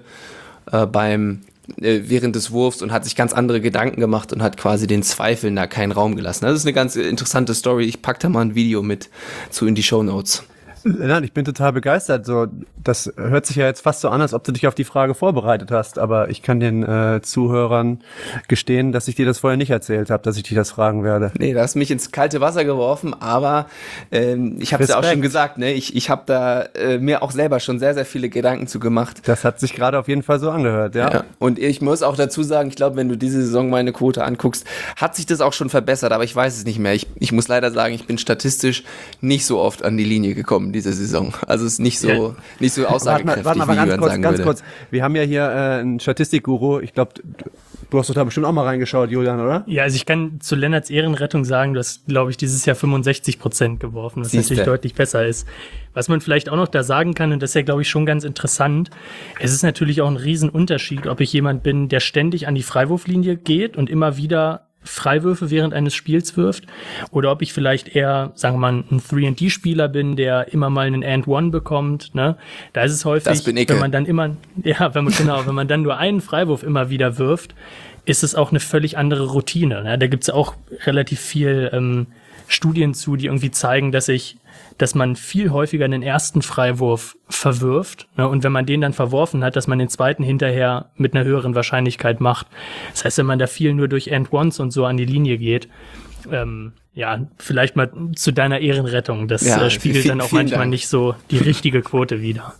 während des Wurfs und hat sich ganz andere Gedanken gemacht und hat quasi den Zweifeln da keinen Raum gelassen. Das ist eine ganz interessante Story. Ich packe da mal ein Video mit in die Shownotes. Nein, ich bin total begeistert. So, das hört sich ja jetzt fast so an, als ob du dich auf die Frage vorbereitet hast. Aber ich kann den Zuhörern gestehen, dass ich dir das vorher nicht erzählt habe, dass ich dich das fragen werde. Nee, du hast mich ins kalte Wasser geworfen, aber ich habe es ja auch schon gesagt, ne? Ich habe da mir auch selber schon sehr, sehr viele Gedanken zu gemacht. Das hat sich gerade auf jeden Fall so angehört, ja. Und ich muss auch dazu sagen, ich glaube, wenn du diese Saison meine Quote anguckst, hat sich das auch schon verbessert, aber ich weiß es nicht mehr. Ich muss leider sagen, ich bin statistisch nicht so oft an die Linie gekommen diese Saison. Also es ist nicht so aussagekräftig, warte mal, wie Julian sagen ganz würde. kurz. Wir haben ja hier einen Statistikguru. Ich glaube, du hast doch da bestimmt auch mal reingeschaut, Julian, oder? Ja, also ich kann zu Lennarts Ehrenrettung sagen, du hast, glaube ich, dieses Jahr 65% geworfen, was natürlich deutlich besser ist. Was man vielleicht auch noch da sagen kann, und das ist ja, glaube ich, schon ganz interessant, es ist natürlich auch ein Riesenunterschied, ob ich jemand bin, der ständig an die Freiwurflinie geht und immer wieder Freiwürfe während eines Spiels wirft, oder ob ich vielleicht eher, sagen wir mal, ein 3&D-Spieler bin, der immer mal einen And-One bekommt, ne? Da ist es häufig, wenn man dann immer, wenn man dann nur einen Freiwurf immer wieder wirft, ist es auch eine völlig andere Routine, ne? Da gibt's auch relativ viel Studien zu, die irgendwie zeigen, dass man viel häufiger den ersten Freiwurf verwirft, ne? Und wenn man den dann verworfen hat, dass man den zweiten hinterher mit einer höheren Wahrscheinlichkeit macht. Das heißt, wenn man da viel nur durch And-Ones und so an die Linie geht, vielleicht mal zu deiner Ehrenrettung. Das spiegelt dann auch manchmal nicht so die richtige Quote wider.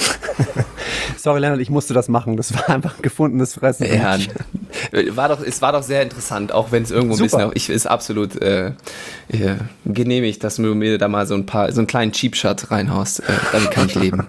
Sorry, Lennart, ich musste das machen. Das war einfach gefundenes Fressen. Ja, es war doch sehr interessant, auch wenn es irgendwo ein bisschen, ist absolut genehmigt, dass du mir da mal so einen kleinen Cheap-Shot reinhaust. Damit kann ich leben.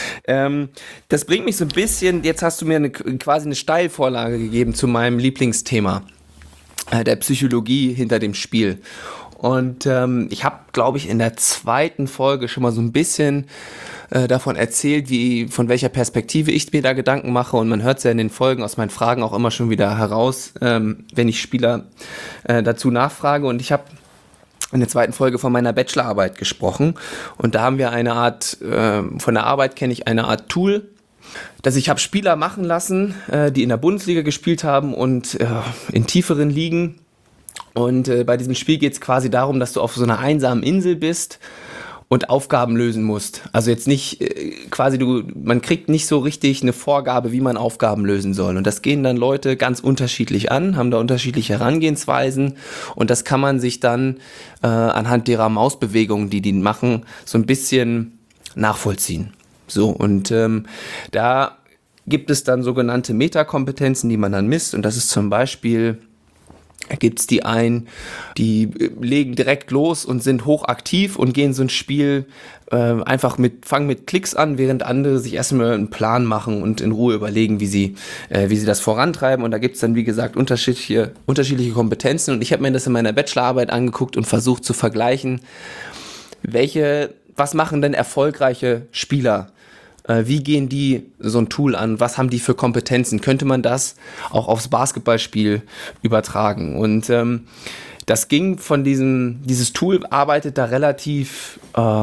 Das bringt mich so ein bisschen, jetzt hast du mir quasi eine Steilvorlage gegeben zu meinem Lieblingsthema, der Psychologie hinter dem Spiel. Und ich habe, glaube ich, in der zweiten Folge schon mal so ein bisschen davon erzählt, von welcher Perspektive ich mir da Gedanken mache, und man hört es ja in den Folgen aus meinen Fragen auch immer schon wieder heraus, wenn ich Spieler dazu nachfrage, und ich habe in der zweiten Folge von meiner Bachelorarbeit gesprochen, und da haben wir eine Art, von der Arbeit kenne ich eine Art Tool, dass ich habe Spieler machen lassen, die in der Bundesliga gespielt haben und in tieferen Ligen, und bei diesem Spiel geht es quasi darum, dass du auf so einer einsamen Insel bist und Aufgaben lösen musst. Also jetzt nicht man kriegt nicht so richtig eine Vorgabe, wie man Aufgaben lösen soll. Und das gehen dann Leute ganz unterschiedlich an, haben da unterschiedliche Herangehensweisen, und das kann man sich dann anhand derer Mausbewegungen, die machen, so ein bisschen nachvollziehen. So, und da gibt es dann sogenannte Metakompetenzen, die man dann misst, und das ist zum Beispiel, gibt es die legen direkt los und sind hochaktiv und gehen so ein Spiel fangen mit Klicks an, während andere sich erstmal einen Plan machen und in Ruhe überlegen, wie sie das vorantreiben. Und da gibt es dann, wie gesagt, unterschiedliche Kompetenzen. Und ich habe mir das in meiner Bachelorarbeit angeguckt und versucht zu vergleichen, was machen denn erfolgreiche Spieler? Wie gehen die so ein Tool an? Was haben die für Kompetenzen? Könnte man das auch aufs Basketballspiel übertragen? Und das ging dieses Tool arbeitet da relativ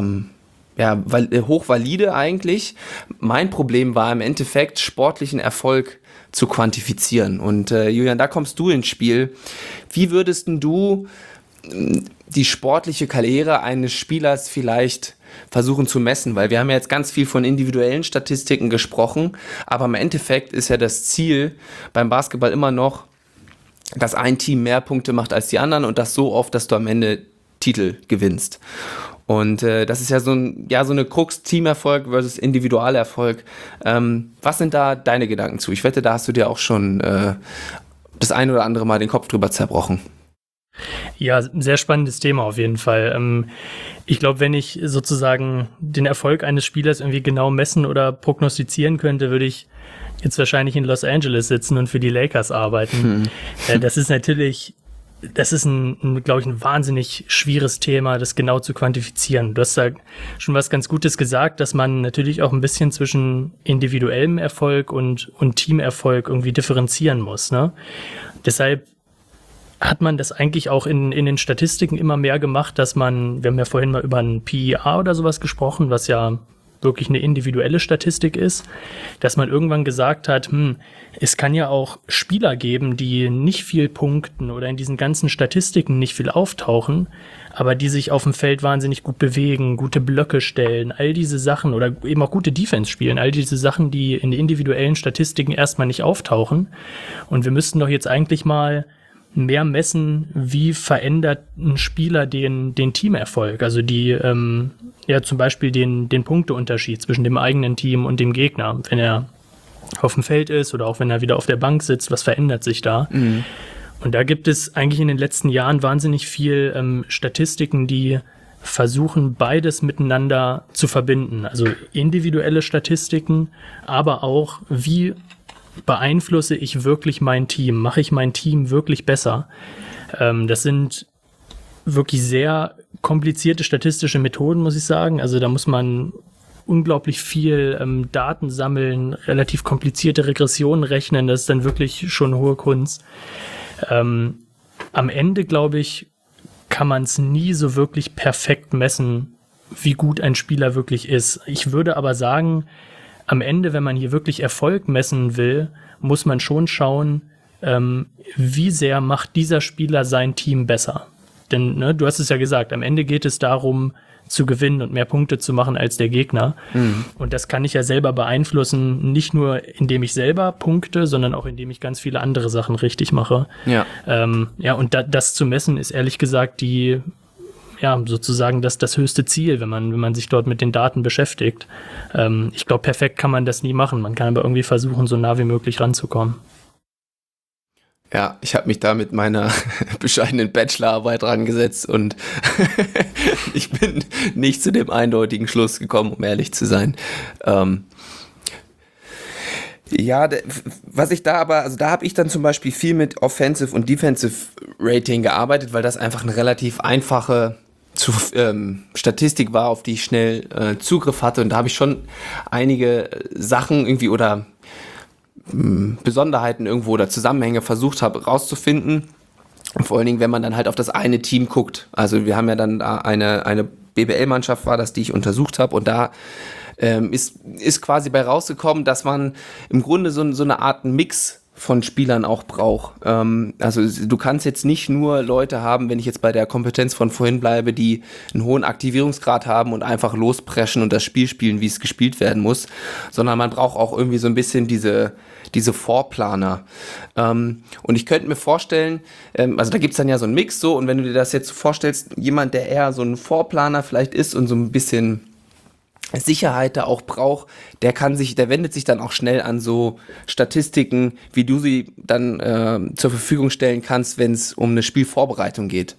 hochvalide eigentlich. Mein Problem war im Endeffekt, sportlichen Erfolg zu quantifizieren. Und Julian, da kommst du ins Spiel. Wie würdest du die sportliche Karriere eines Spielers vielleicht versuchen zu messen? Weil wir haben ja jetzt ganz viel von individuellen Statistiken gesprochen, aber im Endeffekt ist ja das Ziel beim Basketball immer noch, dass ein Team mehr Punkte macht als die anderen, und das so oft, dass du am Ende Titel gewinnst. Und das ist ja so eine Krux, Teamerfolg versus Individualerfolg. Was sind da deine Gedanken zu? Ich wette, da hast du dir auch schon das ein oder andere Mal den Kopf drüber zerbrochen. Ja, sehr spannendes Thema auf jeden Fall. Ich glaube, wenn ich sozusagen den Erfolg eines Spielers irgendwie genau messen oder prognostizieren könnte, würde ich jetzt wahrscheinlich in Los Angeles sitzen und für die Lakers arbeiten. Das ist natürlich, glaube ich, ein wahnsinnig schwieriges Thema, das genau zu quantifizieren. Du hast da schon was ganz Gutes gesagt, dass man natürlich auch ein bisschen zwischen individuellem Erfolg und Teamerfolg irgendwie differenzieren muss, ne? Deshalb hat man das eigentlich auch in den Statistiken immer mehr gemacht, dass wir haben ja vorhin mal über ein PER oder sowas gesprochen, was ja wirklich eine individuelle Statistik ist, dass man irgendwann gesagt hat, es kann ja auch Spieler geben, die nicht viel punkten oder in diesen ganzen Statistiken nicht viel auftauchen, aber die sich auf dem Feld wahnsinnig gut bewegen, gute Blöcke stellen, all diese Sachen oder eben auch gute Defense spielen, all diese Sachen, die in den individuellen Statistiken erstmal nicht auftauchen. Und wir müssten doch jetzt eigentlich mal mehr messen, wie verändert ein Spieler den Teamerfolg, also die zum Beispiel den Punkteunterschied zwischen dem eigenen Team und dem Gegner, wenn er auf dem Feld ist oder auch wenn er wieder auf der Bank sitzt, was verändert sich da? Mhm. Und da gibt es eigentlich in den letzten Jahren wahnsinnig viel Statistiken, die versuchen, beides miteinander zu verbinden. Also individuelle Statistiken, aber auch, wie beeinflusse ich wirklich mein Team? Mache ich mein Team wirklich besser? Das sind wirklich sehr komplizierte statistische Methoden, muss ich sagen. Also da muss man unglaublich viel Daten sammeln, relativ komplizierte Regressionen rechnen. Das ist dann wirklich schon hohe Kunst. Am Ende, glaube ich, kann man es nie so wirklich perfekt messen, wie gut ein Spieler wirklich ist. Ich würde aber sagen, am Ende, wenn man hier wirklich Erfolg messen will, muss man schon schauen, wie sehr macht dieser Spieler sein Team besser. Denn du hast es ja gesagt, am Ende geht es darum, zu gewinnen und mehr Punkte zu machen als der Gegner. Mhm. Und das kann ich ja selber beeinflussen, nicht nur indem ich selber punkte, sondern auch indem ich ganz viele andere Sachen richtig mache. Ja, und das zu messen ist ehrlich gesagt sozusagen das höchste Ziel, wenn man sich dort mit den Daten beschäftigt. Ich glaube, perfekt kann man das nie machen. Man kann aber irgendwie versuchen, so nah wie möglich ranzukommen. Ja, ich habe mich da mit meiner bescheidenen Bachelorarbeit rangesetzt und ich bin nicht zu dem eindeutigen Schluss gekommen, um ehrlich zu sein. Was ich da aber, also da habe ich dann zum Beispiel viel mit Offensive und Defensive Rating gearbeitet, weil das einfach eine relativ einfache Statistik war, auf die ich schnell Zugriff hatte, und da habe ich schon einige Sachen irgendwie oder Besonderheiten irgendwo oder Zusammenhänge versucht habe rauszufinden. Und vor allen Dingen, wenn man dann halt auf das eine Team guckt. Also wir haben ja dann da eine BBL-Mannschaft war das, die ich untersucht habe, und da ist quasi bei rausgekommen, dass man im Grunde so eine Art Mix von Spielern auch braucht. Also du kannst jetzt nicht nur Leute haben, wenn ich jetzt bei der Kompetenz von vorhin bleibe, die einen hohen Aktivierungsgrad haben und einfach lospreschen und das Spiel spielen, wie es gespielt werden muss, sondern man braucht auch irgendwie so ein bisschen diese Vorplaner. Und ich könnte mir vorstellen, also da gibt es dann ja so einen Mix so, und wenn du dir das jetzt vorstellst, jemand, der eher so ein Vorplaner vielleicht ist und so ein bisschen Sicherheit da auch braucht, der wendet sich dann auch schnell an so Statistiken, wie du sie dann zur Verfügung stellen kannst, wenn es um eine Spielvorbereitung geht.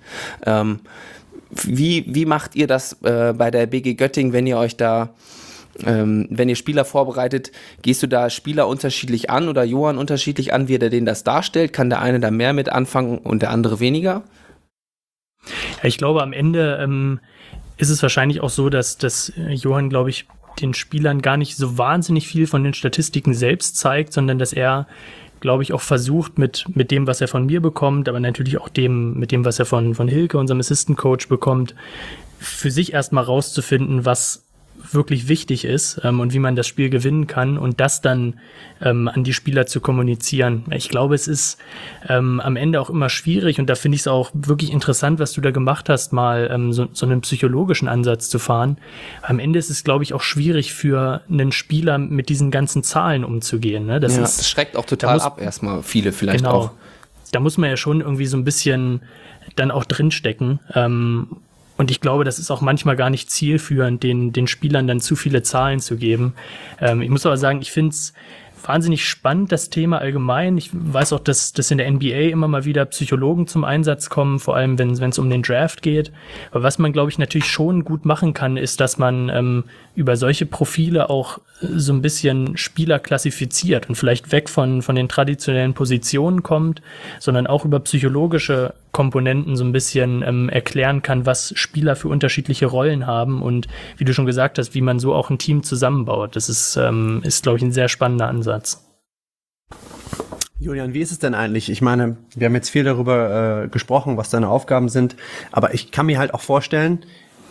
Wie macht ihr das bei der BG Göttingen, wenn ihr euch da, wenn ihr Spieler vorbereitet, gehst du da Spieler unterschiedlich an oder Johann unterschiedlich an, wie der den das darstellt? Kann der eine da mehr mit anfangen und der andere weniger? Ja, ich glaube, am Ende ist es wahrscheinlich auch so, dass Johann, glaube ich, den Spielern gar nicht so wahnsinnig viel von den Statistiken selbst zeigt, sondern dass er, glaube ich, auch versucht, mit dem, was er von mir bekommt, aber natürlich auch mit dem, was er von Hilke, unserem Assistant Coach, bekommt, für sich erstmal rauszufinden, was wirklich wichtig ist und wie man das Spiel gewinnen kann und das dann an die Spieler zu kommunizieren. Ich glaube, es ist am Ende auch immer schwierig, und da finde ich es auch wirklich interessant, was du da gemacht hast, mal so einen psychologischen Ansatz zu fahren. Am Ende ist es, glaube ich, auch schwierig für einen Spieler, mit diesen ganzen Zahlen umzugehen. Ne? Das schreckt auch total ab, erstmal viele vielleicht auch. Da muss man ja schon irgendwie so ein bisschen dann auch drinstecken. Und ich glaube, das ist auch manchmal gar nicht zielführend, den Spielern dann zu viele Zahlen zu geben. Ich muss aber sagen, ich finde es wahnsinnig spannend, das Thema allgemein. Ich weiß auch, dass in der NBA immer mal wieder Psychologen zum Einsatz kommen, vor allem wenn es um den Draft geht. Aber was man, glaube ich, natürlich schon gut machen kann, ist, dass man über solche Profile auch so ein bisschen Spieler klassifiziert und vielleicht weg von den traditionellen Positionen kommt, sondern auch über psychologische Komponenten so ein bisschen erklären kann, was Spieler für unterschiedliche Rollen haben und, wie du schon gesagt hast, wie man so auch ein Team zusammenbaut. Das ist glaube ich, ein sehr spannender Ansatz. Julian, wie ist es denn eigentlich? Ich meine, wir haben jetzt viel darüber gesprochen, was deine Aufgaben sind, aber ich kann mir halt auch vorstellen,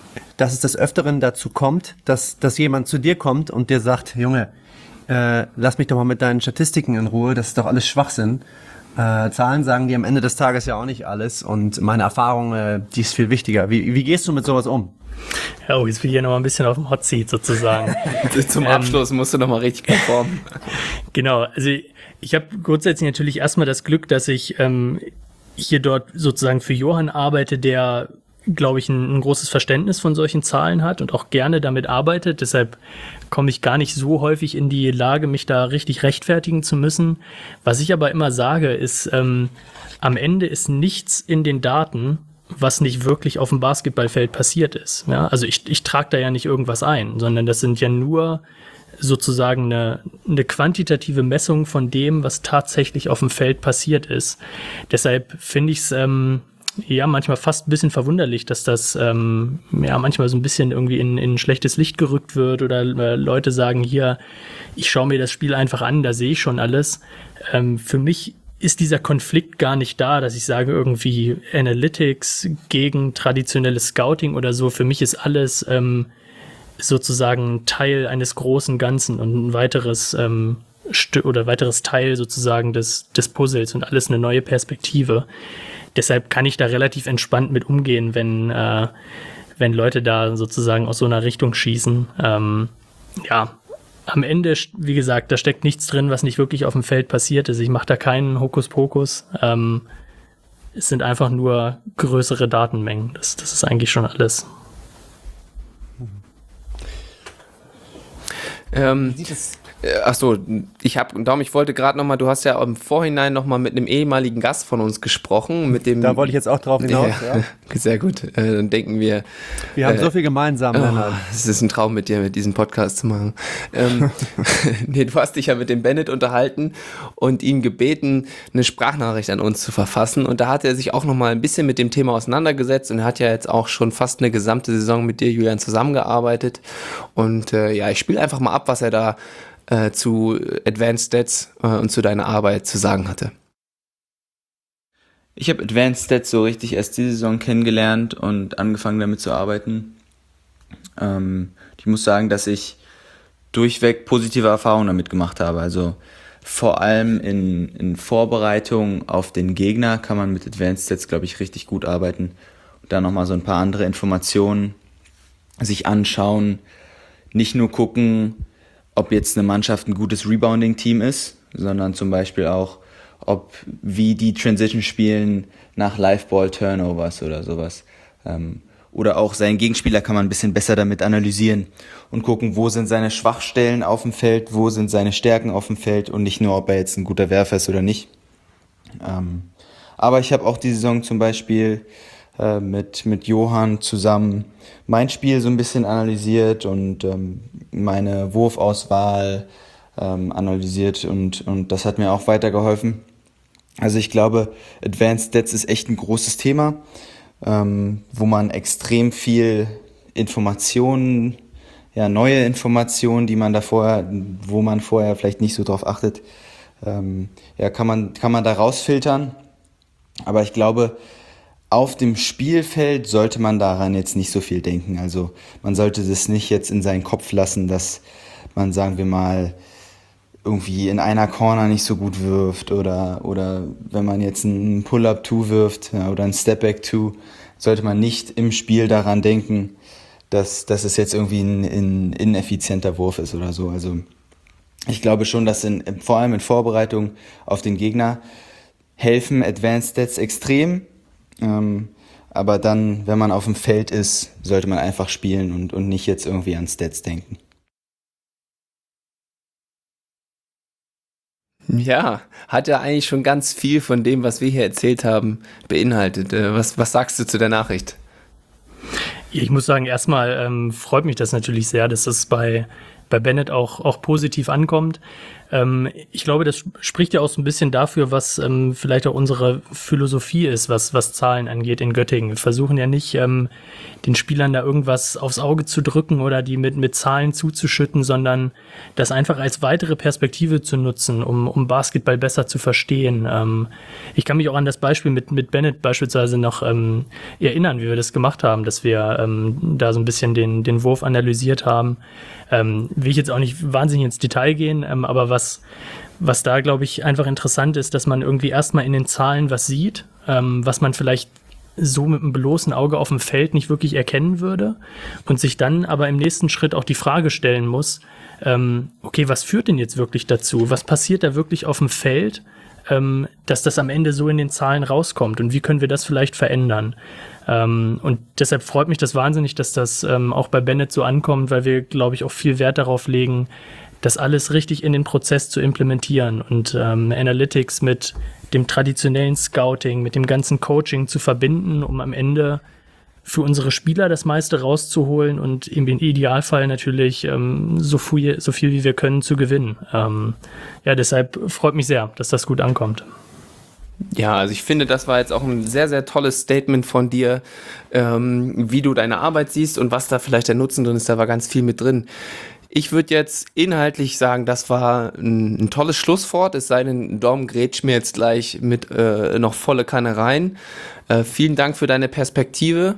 dass es des Öfteren dazu kommt, dass jemand zu dir kommt und dir sagt, Junge, lass mich doch mal mit deinen Statistiken in Ruhe, das ist doch alles Schwachsinn. Zahlen sagen dir am Ende des Tages ja auch nicht alles und meine Erfahrung, die ist viel wichtiger. Wie gehst du mit sowas um? Oh, jetzt bin ich ja noch mal ein bisschen auf dem Hot Seat sozusagen. Zum Abschluss musst du noch mal richtig performen. Genau, also ich habe grundsätzlich natürlich erstmal das Glück, dass ich hier dort sozusagen für Johann arbeite, der, glaube ich, ein großes Verständnis von solchen Zahlen hat und auch gerne damit arbeitet. Deshalb komme ich gar nicht so häufig in die Lage, mich da richtig rechtfertigen zu müssen. Was ich aber immer sage, ist, am Ende ist nichts in den Daten, was nicht wirklich auf dem Basketballfeld passiert ist. Ja? Also ich trage da ja nicht irgendwas ein, sondern das sind ja nur sozusagen eine quantitative Messung von dem, was tatsächlich auf dem Feld passiert ist. Deshalb finde ich es manchmal fast ein bisschen verwunderlich, dass das manchmal so ein bisschen irgendwie in ein schlechtes Licht gerückt wird oder Leute sagen, hier, ich schaue mir das Spiel einfach an, da sehe ich schon alles. Für mich ist dieser Konflikt gar nicht da, dass ich sage, irgendwie Analytics gegen traditionelles Scouting oder so. Für mich ist alles sozusagen Teil eines großen Ganzen und ein weiteres Teil sozusagen des Puzzles und alles eine neue Perspektive. Deshalb kann ich da relativ entspannt mit umgehen, wenn Leute da sozusagen aus so einer Richtung schießen. Am Ende, wie gesagt, da steckt nichts drin, was nicht wirklich auf dem Feld passiert ist. Ich mache da keinen Hokuspokus. Es sind einfach nur größere Datenmengen. Das ist eigentlich schon alles. Achso, ich wollte gerade nochmal, du hast ja im Vorhinein nochmal mit einem ehemaligen Gast von uns gesprochen, mit dem... Da wollte ich jetzt auch drauf hinaus, ja. Sehr gut, dann denken wir... Wir haben so viel gemeinsam, Lennart. Es ist ein Traum mit dir, mit diesem Podcast zu machen. Nee, du hast dich ja mit dem Bennett unterhalten und ihm gebeten, eine Sprachnachricht an uns zu verfassen, und da hat er sich auch nochmal ein bisschen mit dem Thema auseinandergesetzt und er hat ja jetzt auch schon fast eine gesamte Saison mit dir, Julian, zusammengearbeitet, und ich spiele einfach mal ab, was er da zu Advanced Stats und zu deiner Arbeit zu sagen hatte. Ich habe Advanced Stats so richtig erst diese Saison kennengelernt und angefangen damit zu arbeiten. Ich muss sagen, dass ich durchweg positive Erfahrungen damit gemacht habe. Also vor allem in Vorbereitung auf den Gegner kann man mit Advanced Stats, glaube ich, richtig gut arbeiten. Und dann nochmal so ein paar andere Informationen sich anschauen. Nicht nur gucken, ob jetzt eine Mannschaft ein gutes Rebounding-Team ist, sondern zum Beispiel auch, wie die Transition spielen nach Live-Ball-Turnovers oder sowas. Oder auch seinen Gegenspieler kann man ein bisschen besser damit analysieren und gucken, wo sind seine Schwachstellen auf dem Feld, wo sind seine Stärken auf dem Feld und nicht nur, ob er jetzt ein guter Werfer ist oder nicht. Aber ich habe auch die Saison zum Beispiel mit Johann zusammen mein Spiel so ein bisschen analysiert und meine Wurfauswahl analysiert und das hat mir auch weitergeholfen. Also ich glaube, Advanced Stats ist echt ein großes Thema, wo man extrem viel Informationen, neue Informationen, wo man vorher vielleicht nicht so drauf achtet, kann man da rausfiltern. Aber ich glaube, auf dem Spielfeld sollte man daran jetzt nicht so viel denken. Also man sollte das nicht jetzt in seinen Kopf lassen, dass man, sagen wir mal, irgendwie in einer Corner nicht so gut wirft oder wenn man jetzt einen Pull-Up-Two wirft oder einen Step-Back-Two, sollte man nicht im Spiel daran denken, dass es jetzt irgendwie ein ineffizienter Wurf ist oder so. Also ich glaube schon, dass vor allem in Vorbereitung auf den Gegner helfen Advanced Stats extrem. Aber dann, wenn man auf dem Feld ist, sollte man einfach spielen und nicht jetzt irgendwie an Stats denken. Ja, hat ja eigentlich schon ganz viel von dem, was wir hier erzählt haben, beinhaltet. Was sagst du zu der Nachricht? Ich muss sagen, erstmal freut mich das natürlich sehr, dass das bei bei Bennett auch positiv ankommt. Ich glaube, das spricht ja auch so ein bisschen dafür, was vielleicht auch unsere Philosophie ist, was Zahlen angeht in Göttingen. Wir versuchen ja nicht, den Spielern da irgendwas aufs Auge zu drücken oder die mit Zahlen zuzuschütten, sondern das einfach als weitere Perspektive zu nutzen, um Basketball besser zu verstehen. Ich kann mich auch an das Beispiel mit Bennett beispielsweise noch erinnern, wie wir das gemacht haben, dass wir da so ein bisschen den Wurf analysiert haben. Will ich jetzt auch nicht wahnsinnig ins Detail gehen, aber was da, glaube ich, einfach interessant ist, dass man irgendwie erstmal in den Zahlen was sieht, was man vielleicht so mit einem bloßen Auge auf dem Feld nicht wirklich erkennen würde und sich dann aber im nächsten Schritt auch die Frage stellen muss, okay, was führt denn jetzt wirklich dazu? Was passiert da wirklich auf dem Feld, dass das am Ende so in den Zahlen rauskommt und wie können wir das vielleicht verändern? Und deshalb freut mich das wahnsinnig, dass das auch bei Bennett so ankommt, weil wir, glaube ich, auch viel Wert darauf legen, das alles richtig in den Prozess zu implementieren und Analytics mit dem traditionellen Scouting, mit dem ganzen Coaching zu verbinden, um am Ende für unsere Spieler das meiste rauszuholen und im Idealfall natürlich so viel wie wir können zu gewinnen. Deshalb freut mich sehr, dass das gut ankommt. Ja, also ich finde, das war jetzt auch ein sehr, sehr tolles Statement von dir, wie du deine Arbeit siehst und was da vielleicht der Nutzen drin ist. Da war ganz viel mit drin. Ich würde jetzt inhaltlich sagen, das war ein tolles Schlusswort, es sei denn, Dom grätscht mir jetzt gleich mit noch volle Kanne rein. Vielen Dank für deine Perspektive.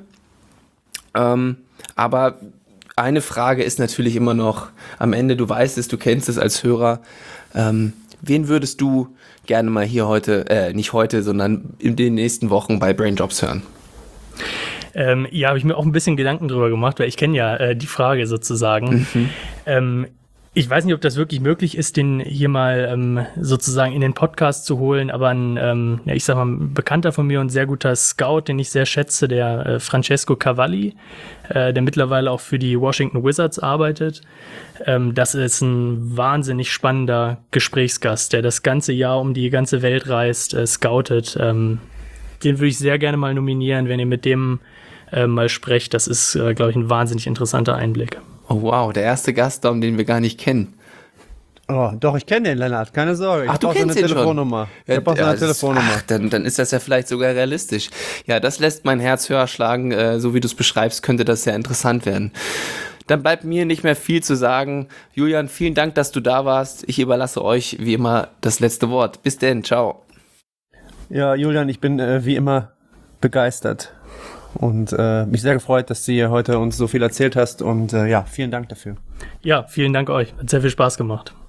Aber eine Frage ist natürlich immer noch am Ende, du weißt es, du kennst es als Hörer, wen würdest du gerne mal hier heute, nicht heute, sondern in den nächsten Wochen bei Brainjobs hören? Habe ich mir auch ein bisschen Gedanken drüber gemacht, weil ich kenne ja die Frage sozusagen. Ich weiß nicht, ob das wirklich möglich ist, den hier mal sozusagen in den Podcast zu holen, aber ein Bekannter von mir und sehr guter Scout, den ich sehr schätze, der Francesco Cavalli, der mittlerweile auch für die Washington Wizards arbeitet. Das ist ein wahnsinnig spannender Gesprächsgast, der das ganze Jahr um die ganze Welt reist, scoutet. Den würde ich sehr gerne mal nominieren, wenn ihr mit dem mal sprecht. Das ist, glaube ich, ein wahnsinnig interessanter Einblick. Oh wow, der erste Gast, den wir gar nicht kennen. Oh, doch, ich kenne den, Lennart, keine Sorge. Ach, du kennst den Telefonnummer. Schon? Ich brauche eine Telefonnummer. Ach, dann ist das ja vielleicht sogar realistisch. Ja, das lässt mein Herz höher schlagen. So wie du es beschreibst, könnte das sehr interessant werden. Dann bleibt mir nicht mehr viel zu sagen. Julian, vielen Dank, dass du da warst. Ich überlasse euch wie immer das letzte Wort. Bis denn, ciao. Ja, Julian, ich bin wie immer begeistert und mich sehr gefreut, dass du hier heute uns so viel erzählt hast und vielen Dank dafür. Ja, vielen Dank euch. Hat sehr viel Spaß gemacht.